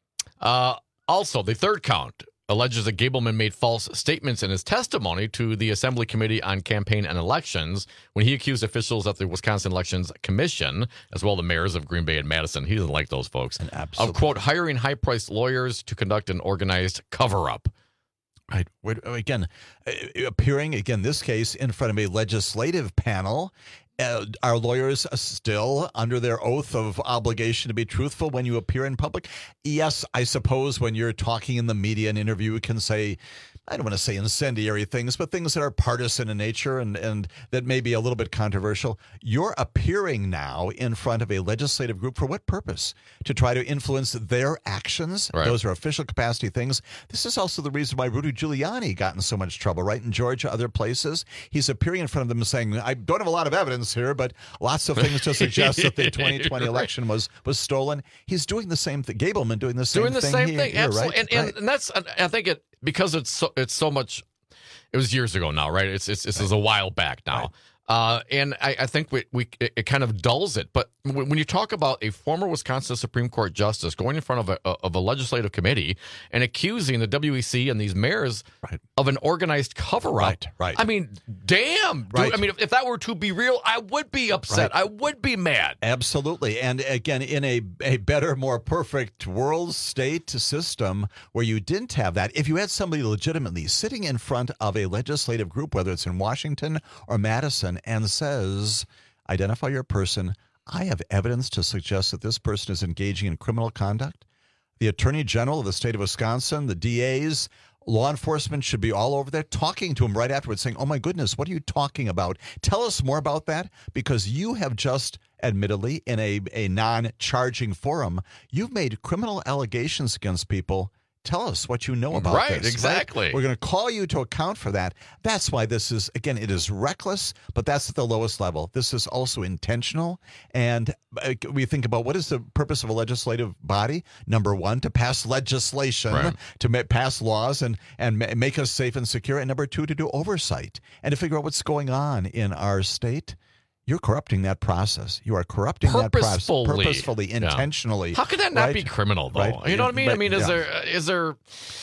Uh, also, the third count alleges that Gableman made false statements in his testimony to the Assembly Committee on Campaign and Elections when he accused officials at the Wisconsin Elections Commission, as well as the mayors of Green Bay and Madison, he doesn't like those folks, of, quote, hiring high-priced lawyers to conduct an organized cover-up. Right. Again, appearing, again, this case in front of a legislative panel. Uh, are lawyers still under their oath of obligation to be truthful when you appear in public? Yes, I suppose when you're talking in the media and interview, you can say, I don't want to say incendiary things, but things that are partisan in nature and, and that may be a little bit controversial. You're appearing now in front of a legislative group for what purpose? To try to influence their actions? Right. Those are official capacity things. This is also the reason why Rudy Giuliani got in so much trouble, right? In Georgia, other places. He's appearing in front of them saying, I don't have a lot of evidence here, but lots of things to suggest that the twenty twenty election was was stolen. He's doing the same thing. Gableman doing the same doing the thing. same here, thing, here, absolutely. right? And, and, right. and that's I think it because it's so it's so much. It was years ago now, right? It's it's this right. is a while back now. Right. Uh, and I, I think we, we it, it kind of dulls it. But when, when you talk about a former Wisconsin Supreme Court justice going in front of a, of a legislative committee and accusing the W E C and these mayors right. of an organized cover-up, right, right. I mean, damn. Dude, right. I mean, if, if that were to be real, I would be upset. Right. I would be mad. Absolutely. And again, in a, a better, more perfect world state system where you didn't have that, if you had somebody legitimately sitting in front of a legislative group, whether it's in Washington or Madison, and says, identify your person. I have evidence to suggest that this person is engaging in criminal conduct. The Attorney General of the state of Wisconsin, the D As, law enforcement should be all over there talking to him right afterwards saying, oh, my goodness, what are you talking about? Tell us more about that, because you have just, admittedly, in a, a non-charging forum, you've made criminal allegations against people. Tell us what you know about right, this. Exactly. Right? We're going to call you to account for that. That's why this is, again, it is reckless, but that's at the lowest level. This is also intentional. And we think about what is the purpose of a legislative body? Number one, to pass legislation, right. to ma- pass laws and, and ma- make us safe and secure. And number two, to do oversight and to figure out what's going on in our state. You're corrupting that process. You are corrupting that process purposefully, yeah. intentionally. How could that not right? be criminal, though? Right. You know what I mean? Right. I mean, is yeah. there is there?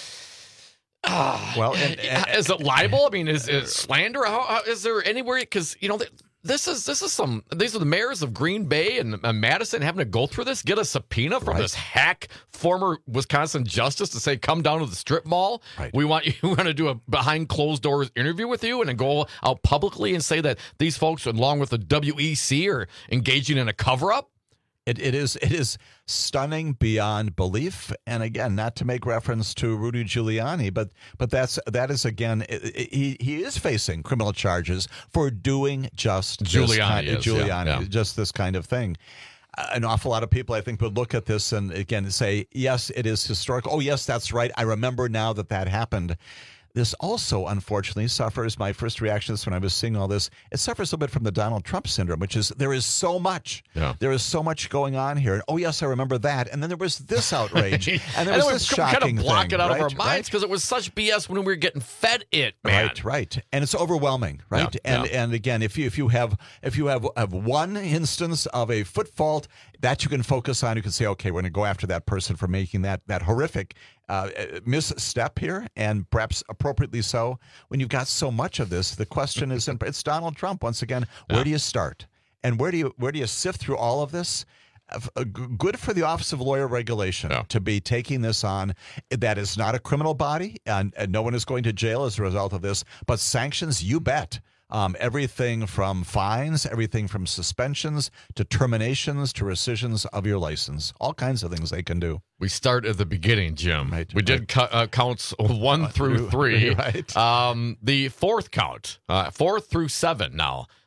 Uh, well, and, and, is it libel? I mean, is it slander? How, how, is there anywhere? Because you know. This is this is some. These are the mayors of Green Bay and uh, Madison having to go through this, get a subpoena from right. this hack former Wisconsin justice to say, "Come down to the strip mall. Right. We want you. We want to do a behind closed doors interview with you, and then go out publicly and say that these folks, along with the W E C, are engaging in a cover up." It, it is it is stunning beyond belief, and again, not to make reference to Rudy Giuliani, but but that's that is again he he is facing criminal charges for doing just Giuliani, this kind, is, Giuliani, yeah, yeah. just this kind of thing. An awful lot of people, I think, would look at this and again say, yes, it is historical. Oh, yes, that's right. I remember now that that happened. This also, unfortunately, suffers, my first reaction is when I was seeing all this, it suffers a little bit from the Donald Trump syndrome, which is there is so much. Yeah. There is so much going on here. And, oh, yes, I remember that. And then there was this outrage. And there and was this shocking kind of block thing, it out right? of our minds because right? it was such B S when we were getting fed it, man. Right, right. And it's overwhelming, right? Yeah, and yeah. and again, if you if you have if you have, have one instance of a foot fault that you can focus on, you can say, okay, we're going to go after that person for making that that horrific uh, misstep here, and perhaps appropriately so. When you've got so much of this, the question is, it's Donald Trump once again. Where Yeah. do you start, and where do you where do you sift through all of this? Uh, Good for the Office of Lawyer Regulation Yeah. to be taking this on. That is not a criminal body, and, and no one is going to jail as a result of this. But sanctions, you bet. Um, everything from fines, everything from suspensions to terminations to rescissions of your license. All kinds of things they can do. We start at the beginning, Jim. Right, we did right. cu- uh, counts one Uh, through through- three. right. Um, the fourth count, uh, four through seven now.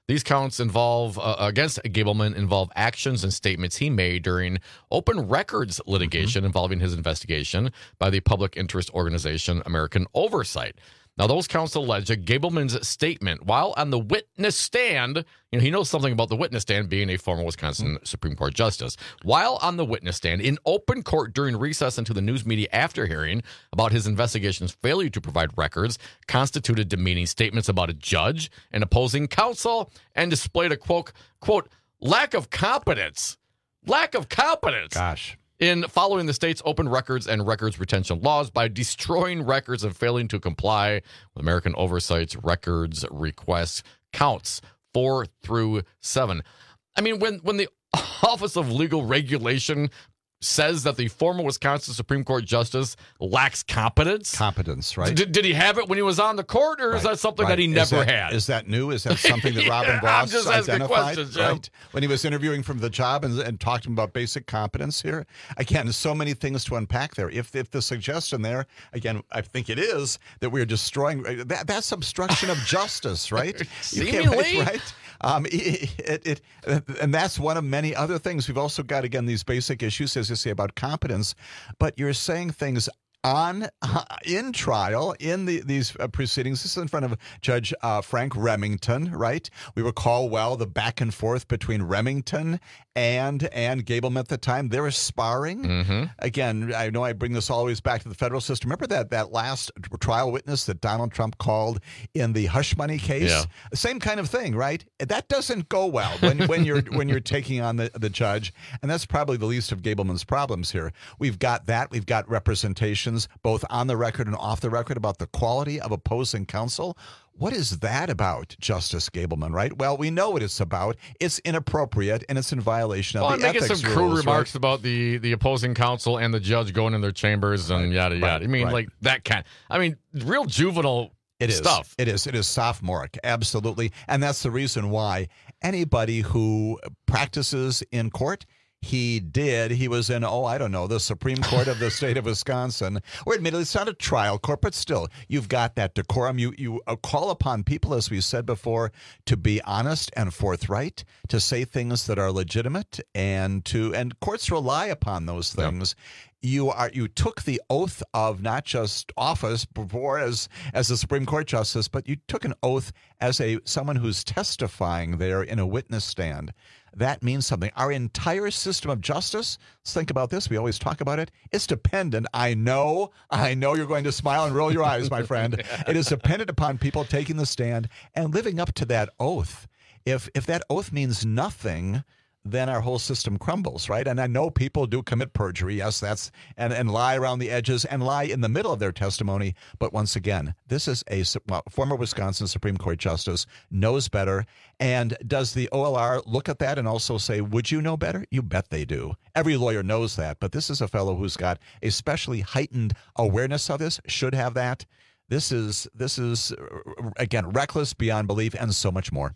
These counts involve uh, against Gableman involve actions and statements he made during open records litigation mm-hmm. involving his investigation by the public interest organization American Oversight. Now, those counts allege that Gableman's statement while on the witness stand, you know, he knows something about the witness stand being a former Wisconsin mm-hmm. Supreme Court justice. While on the witness stand in open court during recess into the news media after hearing about his investigation's failure to provide records, constituted demeaning statements about a judge and opposing counsel, and displayed a quote, quote, lack of competence. Lack of competence. Gosh. In following the state's open records and records retention laws by destroying records and failing to comply with American Oversight's records requests counts four through seven. I mean, when, when the Office of Legal Regulation says that the former Wisconsin Supreme Court justice lacks competence. Competence, right? Did, did he have it when he was on the court, or right, is that something right. that he is never that, had? Is that new? Is that something that Robin yeah, Boss just identified? Questions, right? When he was interviewing from the job and, and talked to him about basic competence here? Again, there's so many things to unpack there. If if the suggestion there, again, I think it is, that we're destroying, that, that's obstruction of justice, right? Seemingly. Right? Um, it, it, it, and that's one of many other things. We've also got, again, these basic issues, as you say, about competence, but you're saying things on uh, in trial in the, these uh, proceedings. This is in front of Judge uh, Frank Remington, right? We recall well the back and forth between Remington and and Gableman at the time. They were sparring. Mm-hmm. Again, I know I bring this always back to the federal system. Remember that that last trial witness that Donald Trump called in the hush money case? Yeah. Same kind of thing, right? That doesn't go well when, when you're when you're taking on the, the judge, and that's probably the least of Gableman's problems here. We've got that. We've got representation both on the record and off the record about the quality of opposing counsel. What is that about, Justice Gableman, right? Well, we know what it's about. It's inappropriate, and it's in violation of well, the ethics rules. Well, making some crude rules, remarks right? about the, the opposing counsel and the judge going in their chambers and right, yada, yada. right, I mean, right. like that kind. I mean, real juvenile It is. stuff. It is. It is sophomoric. Absolutely. And that's the reason why anybody who practices in court, he did. He was in, oh, I don't know, the Supreme Court of the state of Wisconsin. Or admittedly, it's not a trial court, but still, you've got that decorum. You you call upon people, as we said before, to be honest and forthright, to say things that are legitimate, and to and courts rely upon those things. Yep. You are you took the oath of not just office before as as a Supreme Court justice, but you took an oath as a someone who's testifying there in a witness stand. That means something. Our entire system of justice, let's think about this. We always talk about it. It's dependent. I know, I know you're going to smile and roll your eyes, my friend. It is dependent upon people taking the stand and living up to that oath. If if that oath means nothing, then our whole system crumbles, right? And I know people do commit perjury, yes, that's and, and lie around the edges and lie in the middle of their testimony. But once again, this is a well, former Wisconsin Supreme Court justice, knows better. And does the O L R look at that and also say, would you know better? You bet they do. Every lawyer knows that. But this is a fellow who's got a especially heightened awareness of this, should have that. This is, this is again, reckless beyond belief and so much more.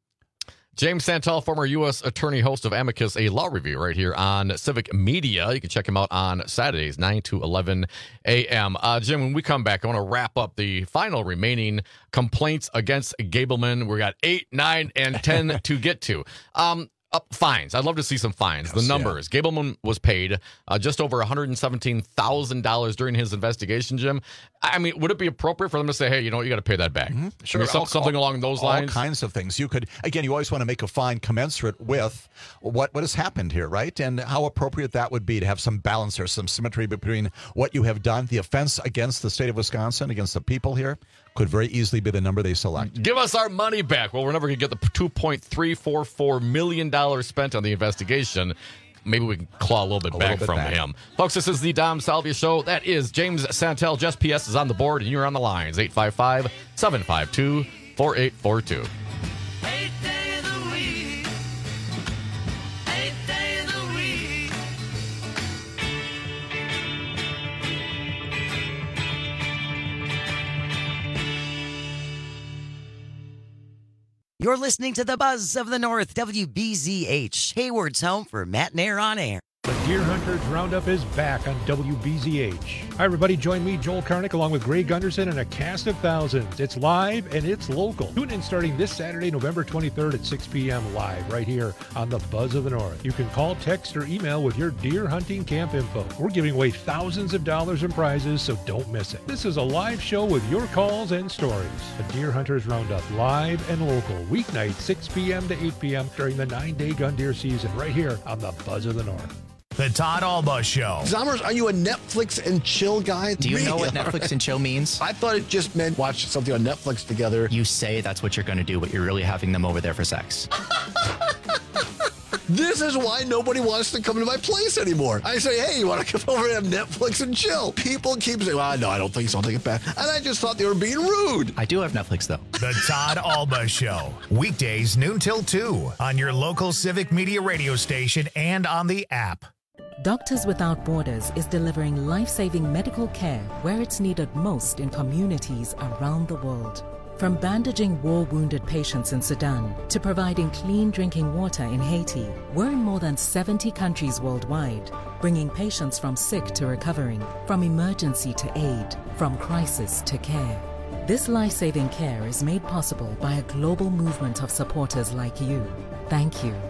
James Santel, former U S attorney, host of Amicus, a law review right here on Civic Media. You can check him out on Saturdays, nine to eleven a.m. Uh, Jim, when we come back, I want to wrap up the final remaining complaints against Gableman. We got eight, nine, and ten to get to. Um, Uh, fines. I'd love to see some fines. Yes, the numbers. Yeah. Gableman was paid uh, just over one hundred seventeen thousand dollars during his investigation, Jim. I mean, would it be appropriate for them to say, hey, you know what, you got to pay that back? Mm-hmm. Sure. I mean, all, something all, along those all lines? All kinds of things. You could, again, you always want to make a fine commensurate with what, what has happened here, right? And how appropriate that would be to have some balance or some symmetry between what you have done, the offense against the state of Wisconsin, against the people here, could very easily be the number they select. Give us our money back. Well, we're never going to get the two point three four four million dollars spent on the investigation. Maybe we can claw a little bit a back little bit from back. him. Folks, this is the Dom Salvia Show. That is James Santel. Jess P S is on the board, and you're on the lines. eight five five, seven five two, four eight four two. You're listening to the Buzz of the North, W B Z H, Hayward's home for Matt and Air on Air. Deer Hunters Roundup is back on W B Z H. Hi, everybody. Join me, Joel Karnick, along with Gray Gunderson and a cast of thousands. It's live and it's local. Tune in starting this Saturday, November twenty-third at six p.m. live right here on the Buzz of the North. You can call, text, or email with your deer hunting camp info. We're giving away thousands of dollars in prizes, so don't miss it. This is a live show with your calls and stories. The Deer Hunters Roundup, live and local, weeknight, six p.m. to eight p.m. during the nine-day gun deer season right here on the Buzz of the North. The Todd Alba Show. Zommers, are you a Netflix and chill guy? Do you know what Really? Netflix and chill means? I thought it just meant watch something on Netflix together. You say that's what you're going to do, but you're really having them over there for sex. This is why nobody wants to come to my place anymore. I say, hey, you want to come over and have Netflix and chill? People keep saying, well, no, I don't think so. I'll take it back. And I just thought they were being rude. I do have Netflix, though. The Todd Alba Show. Weekdays, noon till two on your local Civic Media radio station and on the app. Doctors Without Borders is delivering life-saving medical care where it's needed most in communities around the world. From bandaging war-wounded patients in Sudan to providing clean drinking water in Haiti, we're in more than seventy countries worldwide, bringing patients from sick to recovering, from emergency to aid, from crisis to care. This life-saving care is made possible by a global movement of supporters like you. Thank you.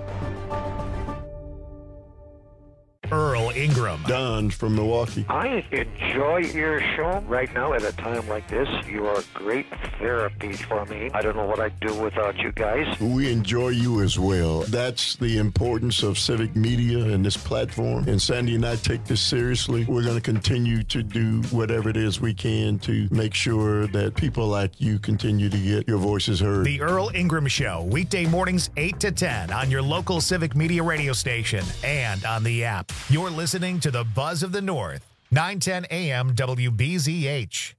Earl Ingram. Don from Milwaukee. I enjoy your show right now at a time like this. You are great therapy for me. I don't know what I'd do without you guys. We enjoy you as well. That's the importance of civic media and this platform. And Sandy and I take this seriously. We're going to continue to do whatever it is we can to make sure that people like you continue to get your voices heard. The Earl Ingram Show, weekday mornings eight to ten on your local Civic Media radio station and on the app. You're listening to the Buzz of the North, nine ten a.m. W B Z H.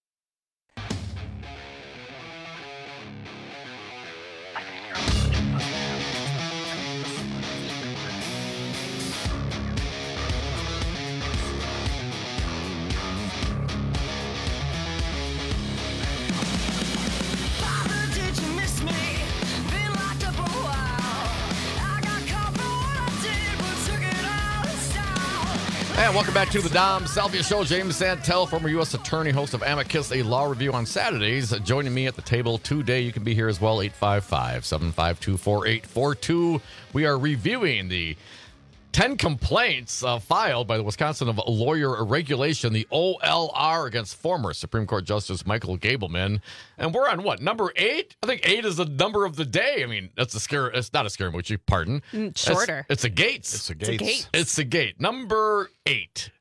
And welcome back to the Dom Salvia Show. James Santel, former U S attorney, host of Amicus, a law review on Saturdays. Joining me at the table today, you can be here as well, eight five five, seven five two, four eight four two. We are reviewing the ten complaints uh, filed by the Wisconsin of Lawyer Regulation, the O L R, against former Supreme Court Justice Michael Gableman. And we're on what, number eight? I think eight is the number of the day. I mean, that's a scare. It's not a Scaramucci, pardon. Mm, shorter. It's, it's a Gates. It's a It's a Gates. Gates. It's a gate. Number eight.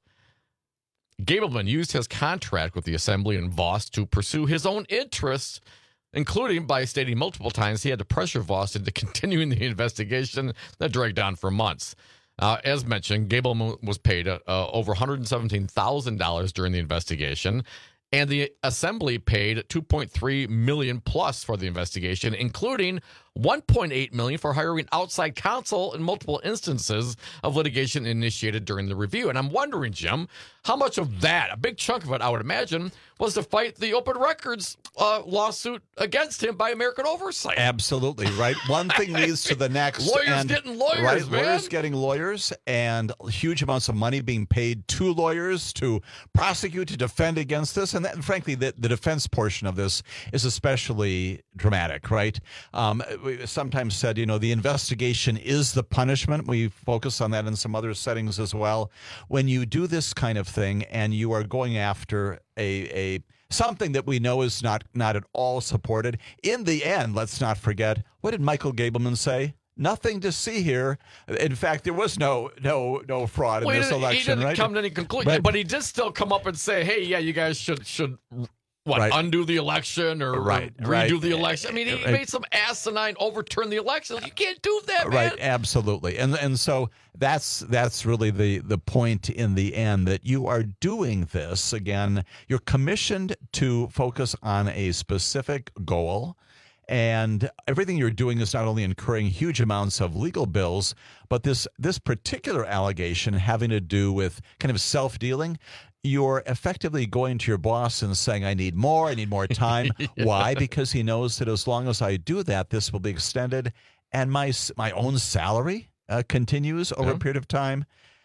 Gableman used his contract with the Assembly and Voss to pursue his own interests, including by stating multiple times he had to pressure Voss into continuing the investigation that dragged on for months. Uh, as mentioned, Gableman was paid uh, uh, over one hundred seventeen thousand dollars during the investigation, and the Assembly paid two point three million dollars plus for the investigation, including one point eight million dollars for hiring outside counsel in multiple instances of litigation initiated during the review. And I'm wondering, Jim, how much of that, a big chunk of it, I would imagine, was to fight the open records uh, lawsuit against him by American Oversight. Absolutely, right? One thing leads to the next. Lawyers and, getting lawyers, right, man. Lawyers getting lawyers, and huge amounts of money being paid to lawyers to prosecute, to defend against this. And, that, and frankly, the, the defense portion of this is especially dramatic, right? Um, we sometimes said, you know, the investigation is the punishment. We focus on that in some other settings as well. When you do this kind of thing and you are going after a, a something that we know is not, not at all supported, in the end, let's not forget, what did Michael Gableman say? Nothing to see here. In fact, there was no no no fraud Well, in he this didn't- election, He didn't right? come to any conclusion, Right. but he did still come up and say, "Hey, yeah, you guys should should what Right. undo the election or, or Right, redo right. the election." I mean, he Right. made some asinine overturn the election. You can't do that, man. Right, absolutely. And and so that's that's really the the point in the end, that you are doing this again. You're commissioned to focus on a specific goal. And everything you're doing is not only incurring huge amounts of legal bills, but this this particular allegation having to do with kind of self-dealing, you're effectively going to your boss and saying, I need more, I need more time. Yeah. Why? Because he knows that as long as I do that, this will be extended, and my my own salary uh, continues over Yeah. a period of time.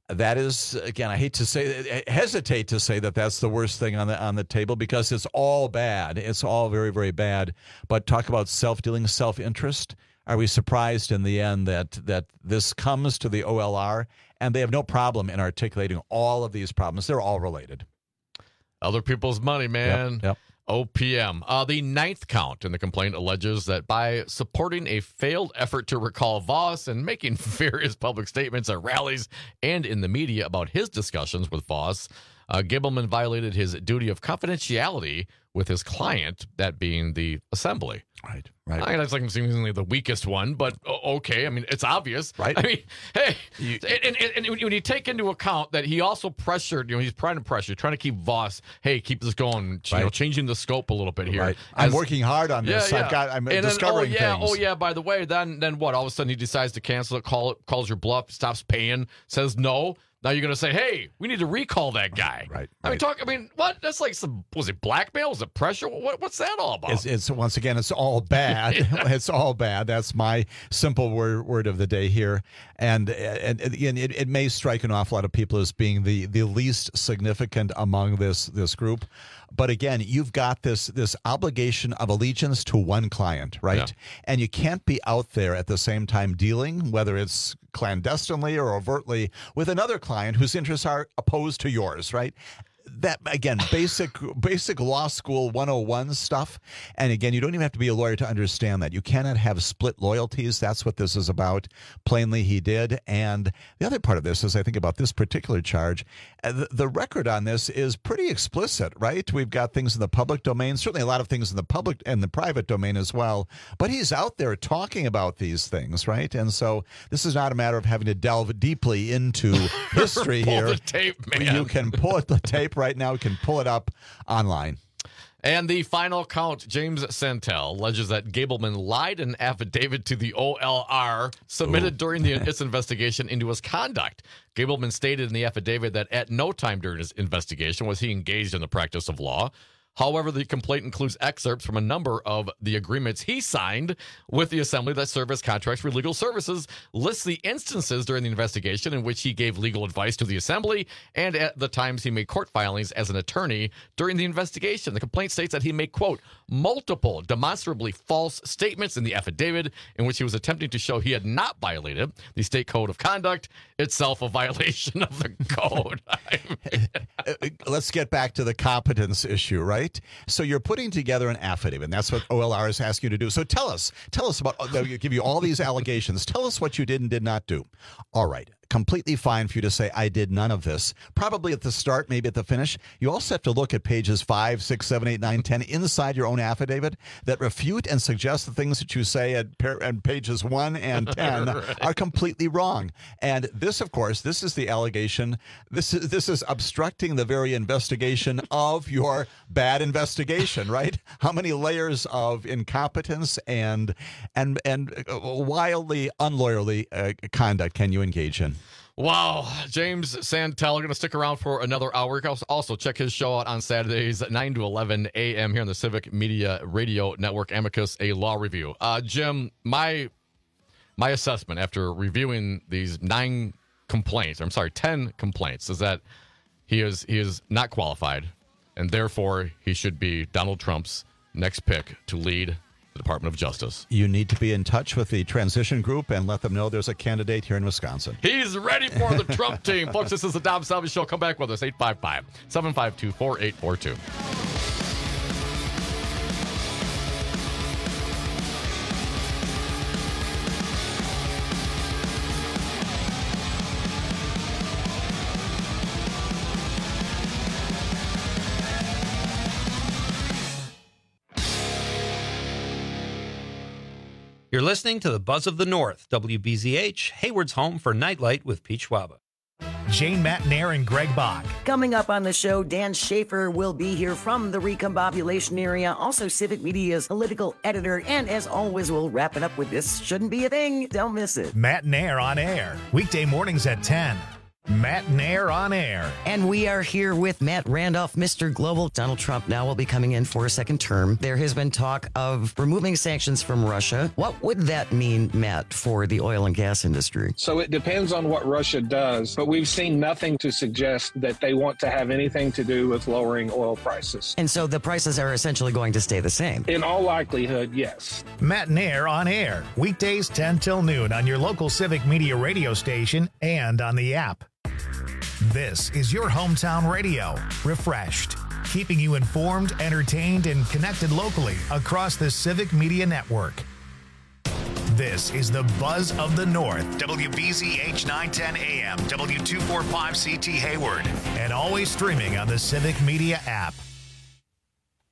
That is, again, I hate to say, I hesitate to say that that's the worst thing on the on the table because it's all bad. It's all very, very bad. But talk about self-dealing, self-interest. Are we surprised in the end that that this comes to the O L R and they have no problem in articulating all of these problems? They're all related. Other people's money, man. Yep, yep. O P M. Uh, the ninth count in the complaint alleges that by supporting a failed effort to recall Voss and making various public statements at rallies and in the media about his discussions with Voss, uh, Gableman violated his duty of confidentiality with his client, that being the assembly. Right, right. I mean, that's like seemingly the weakest one, but okay. I mean, it's obvious. Right. I mean, hey, You- and, and, and when you take into account that he also pressured, you know, he's trying to pressure, trying to keep Voss, hey, keep this going, you know, Right. changing the scope a little bit here. Right. I'm As- working hard on this. Yeah, yeah. I've got. I'm And then, discovering oh, yeah, things. Oh, yeah, by the way, then then what? All of a sudden he decides to cancel it, call it, calls your bluff, stops paying, says no. Now you're going to say, hey, we need to recall that guy. Right. I mean, right. talk. I mean, what? That's like some, was it blackmail? Was it pressure? What, what's that all about? It's, it's once again, it's all bad. It's all bad. That's my simple word word of the day here, and and, and it, it may strike an awful lot of people as being the the least significant among this this group. But again, you've got this this obligation of allegiance to one client, right? Yeah. And you can't be out there at the same time dealing, whether it's clandestinely or overtly, with another client whose interests are opposed to yours, right? That, again, basic basic law school one oh one stuff. And again, you don't even have to be a lawyer to understand that. You cannot have split loyalties. That's what this is about. Plainly, he did. And the other part of this is, I think about this particular charge, uh, the, the record on this is pretty explicit, right? We've got things in the public domain, certainly a lot of things in the public and the private domain as well. But he's out there talking about these things, right? And so this is not a matter of having to delve deeply into history Pull here. the tape, man. You can pull it the tape right now. You can pull it up online. And the final count, James Santel alleges that Gableman lied in an affidavit to the O L R submitted Ooh. during the, its investigation into his conduct. Gableman stated in the affidavit that at no time during his investigation was he engaged in the practice of law. However, the complaint includes excerpts from a number of the agreements he signed with the assembly that serve as contracts for legal services, lists the instances during the investigation in which he gave legal advice to the assembly, and at the times he made court filings as an attorney during the investigation. The complaint states that he made, quote, multiple demonstrably false statements in the affidavit in which he was attempting to show he had not violated the state code of conduct, itself a violation of the code. I mean, Let's get back to the competence issue, right? So you're putting together an affidavit, and that's what O L R is asking you to do. So tell us, tell us about, they'll give you all these allegations. Tell us what you did and did not do. All right. Completely fine for you to say, I did none of this. Probably at the start, maybe at the finish. You also have to look at pages five, six, seven, eight, nine, ten inside your own affidavit that refute and suggest the things that you say at, par- at pages one and ten Right. are completely wrong. And this, of course, this is the allegation. This is this is obstructing the very investigation of your bad investigation, right? How many layers of incompetence and and and wildly unlawyerly uh, conduct can you engage in? Wow, James Santel, going to stick around for another hour. Also, check his show out on Saturdays, nine to eleven a.m. here on the Civic Media Radio Network, Amicus, a law review. Uh, Jim, my my assessment after reviewing these nine complaints, I'm sorry, ten complaints, is that he is he is not qualified, and therefore he should be Donald Trump's next pick to lead the Department of Justice. You need to be in touch with the transition group and let them know there's a candidate here in Wisconsin. He's ready for the Trump team. Folks, this is the Dom Salvi Show. Come back with us, eight five five, seven five two, four eight four two. You're listening to the Buzz of the North, W B Z H, Hayward's home for Nightlight with Pete Schwaba. Jane Matnair and Greg Bach. Coming up on the show, Dan Schaefer will be here from the recombobulation area, also Civic Media's political editor, and as always, we'll wrap it up with This Shouldn't Be a Thing. Don't miss it. Matnair on air, weekday mornings at ten. Matt Nair on air. And we are here with Matt Randolph, Mister Global. Donald Trump now will be coming in for a second term. There has been talk of removing sanctions from Russia. What would that mean, Matt, for the oil and gas industry? So it depends on what Russia does, but we've seen nothing to suggest that they want to have anything to do with lowering oil prices. And so the prices are essentially going to stay the same? In all likelihood, yes. Matt Nair on air, weekdays ten till noon on your local Civic Media radio station and on the app. This is your hometown radio, refreshed, keeping you informed, entertained, and connected locally across the Civic Media Network. This is the Buzz of the North, W B Z H nine ten A M, W two forty-five C T Hayward, and always streaming on the Civic Media app.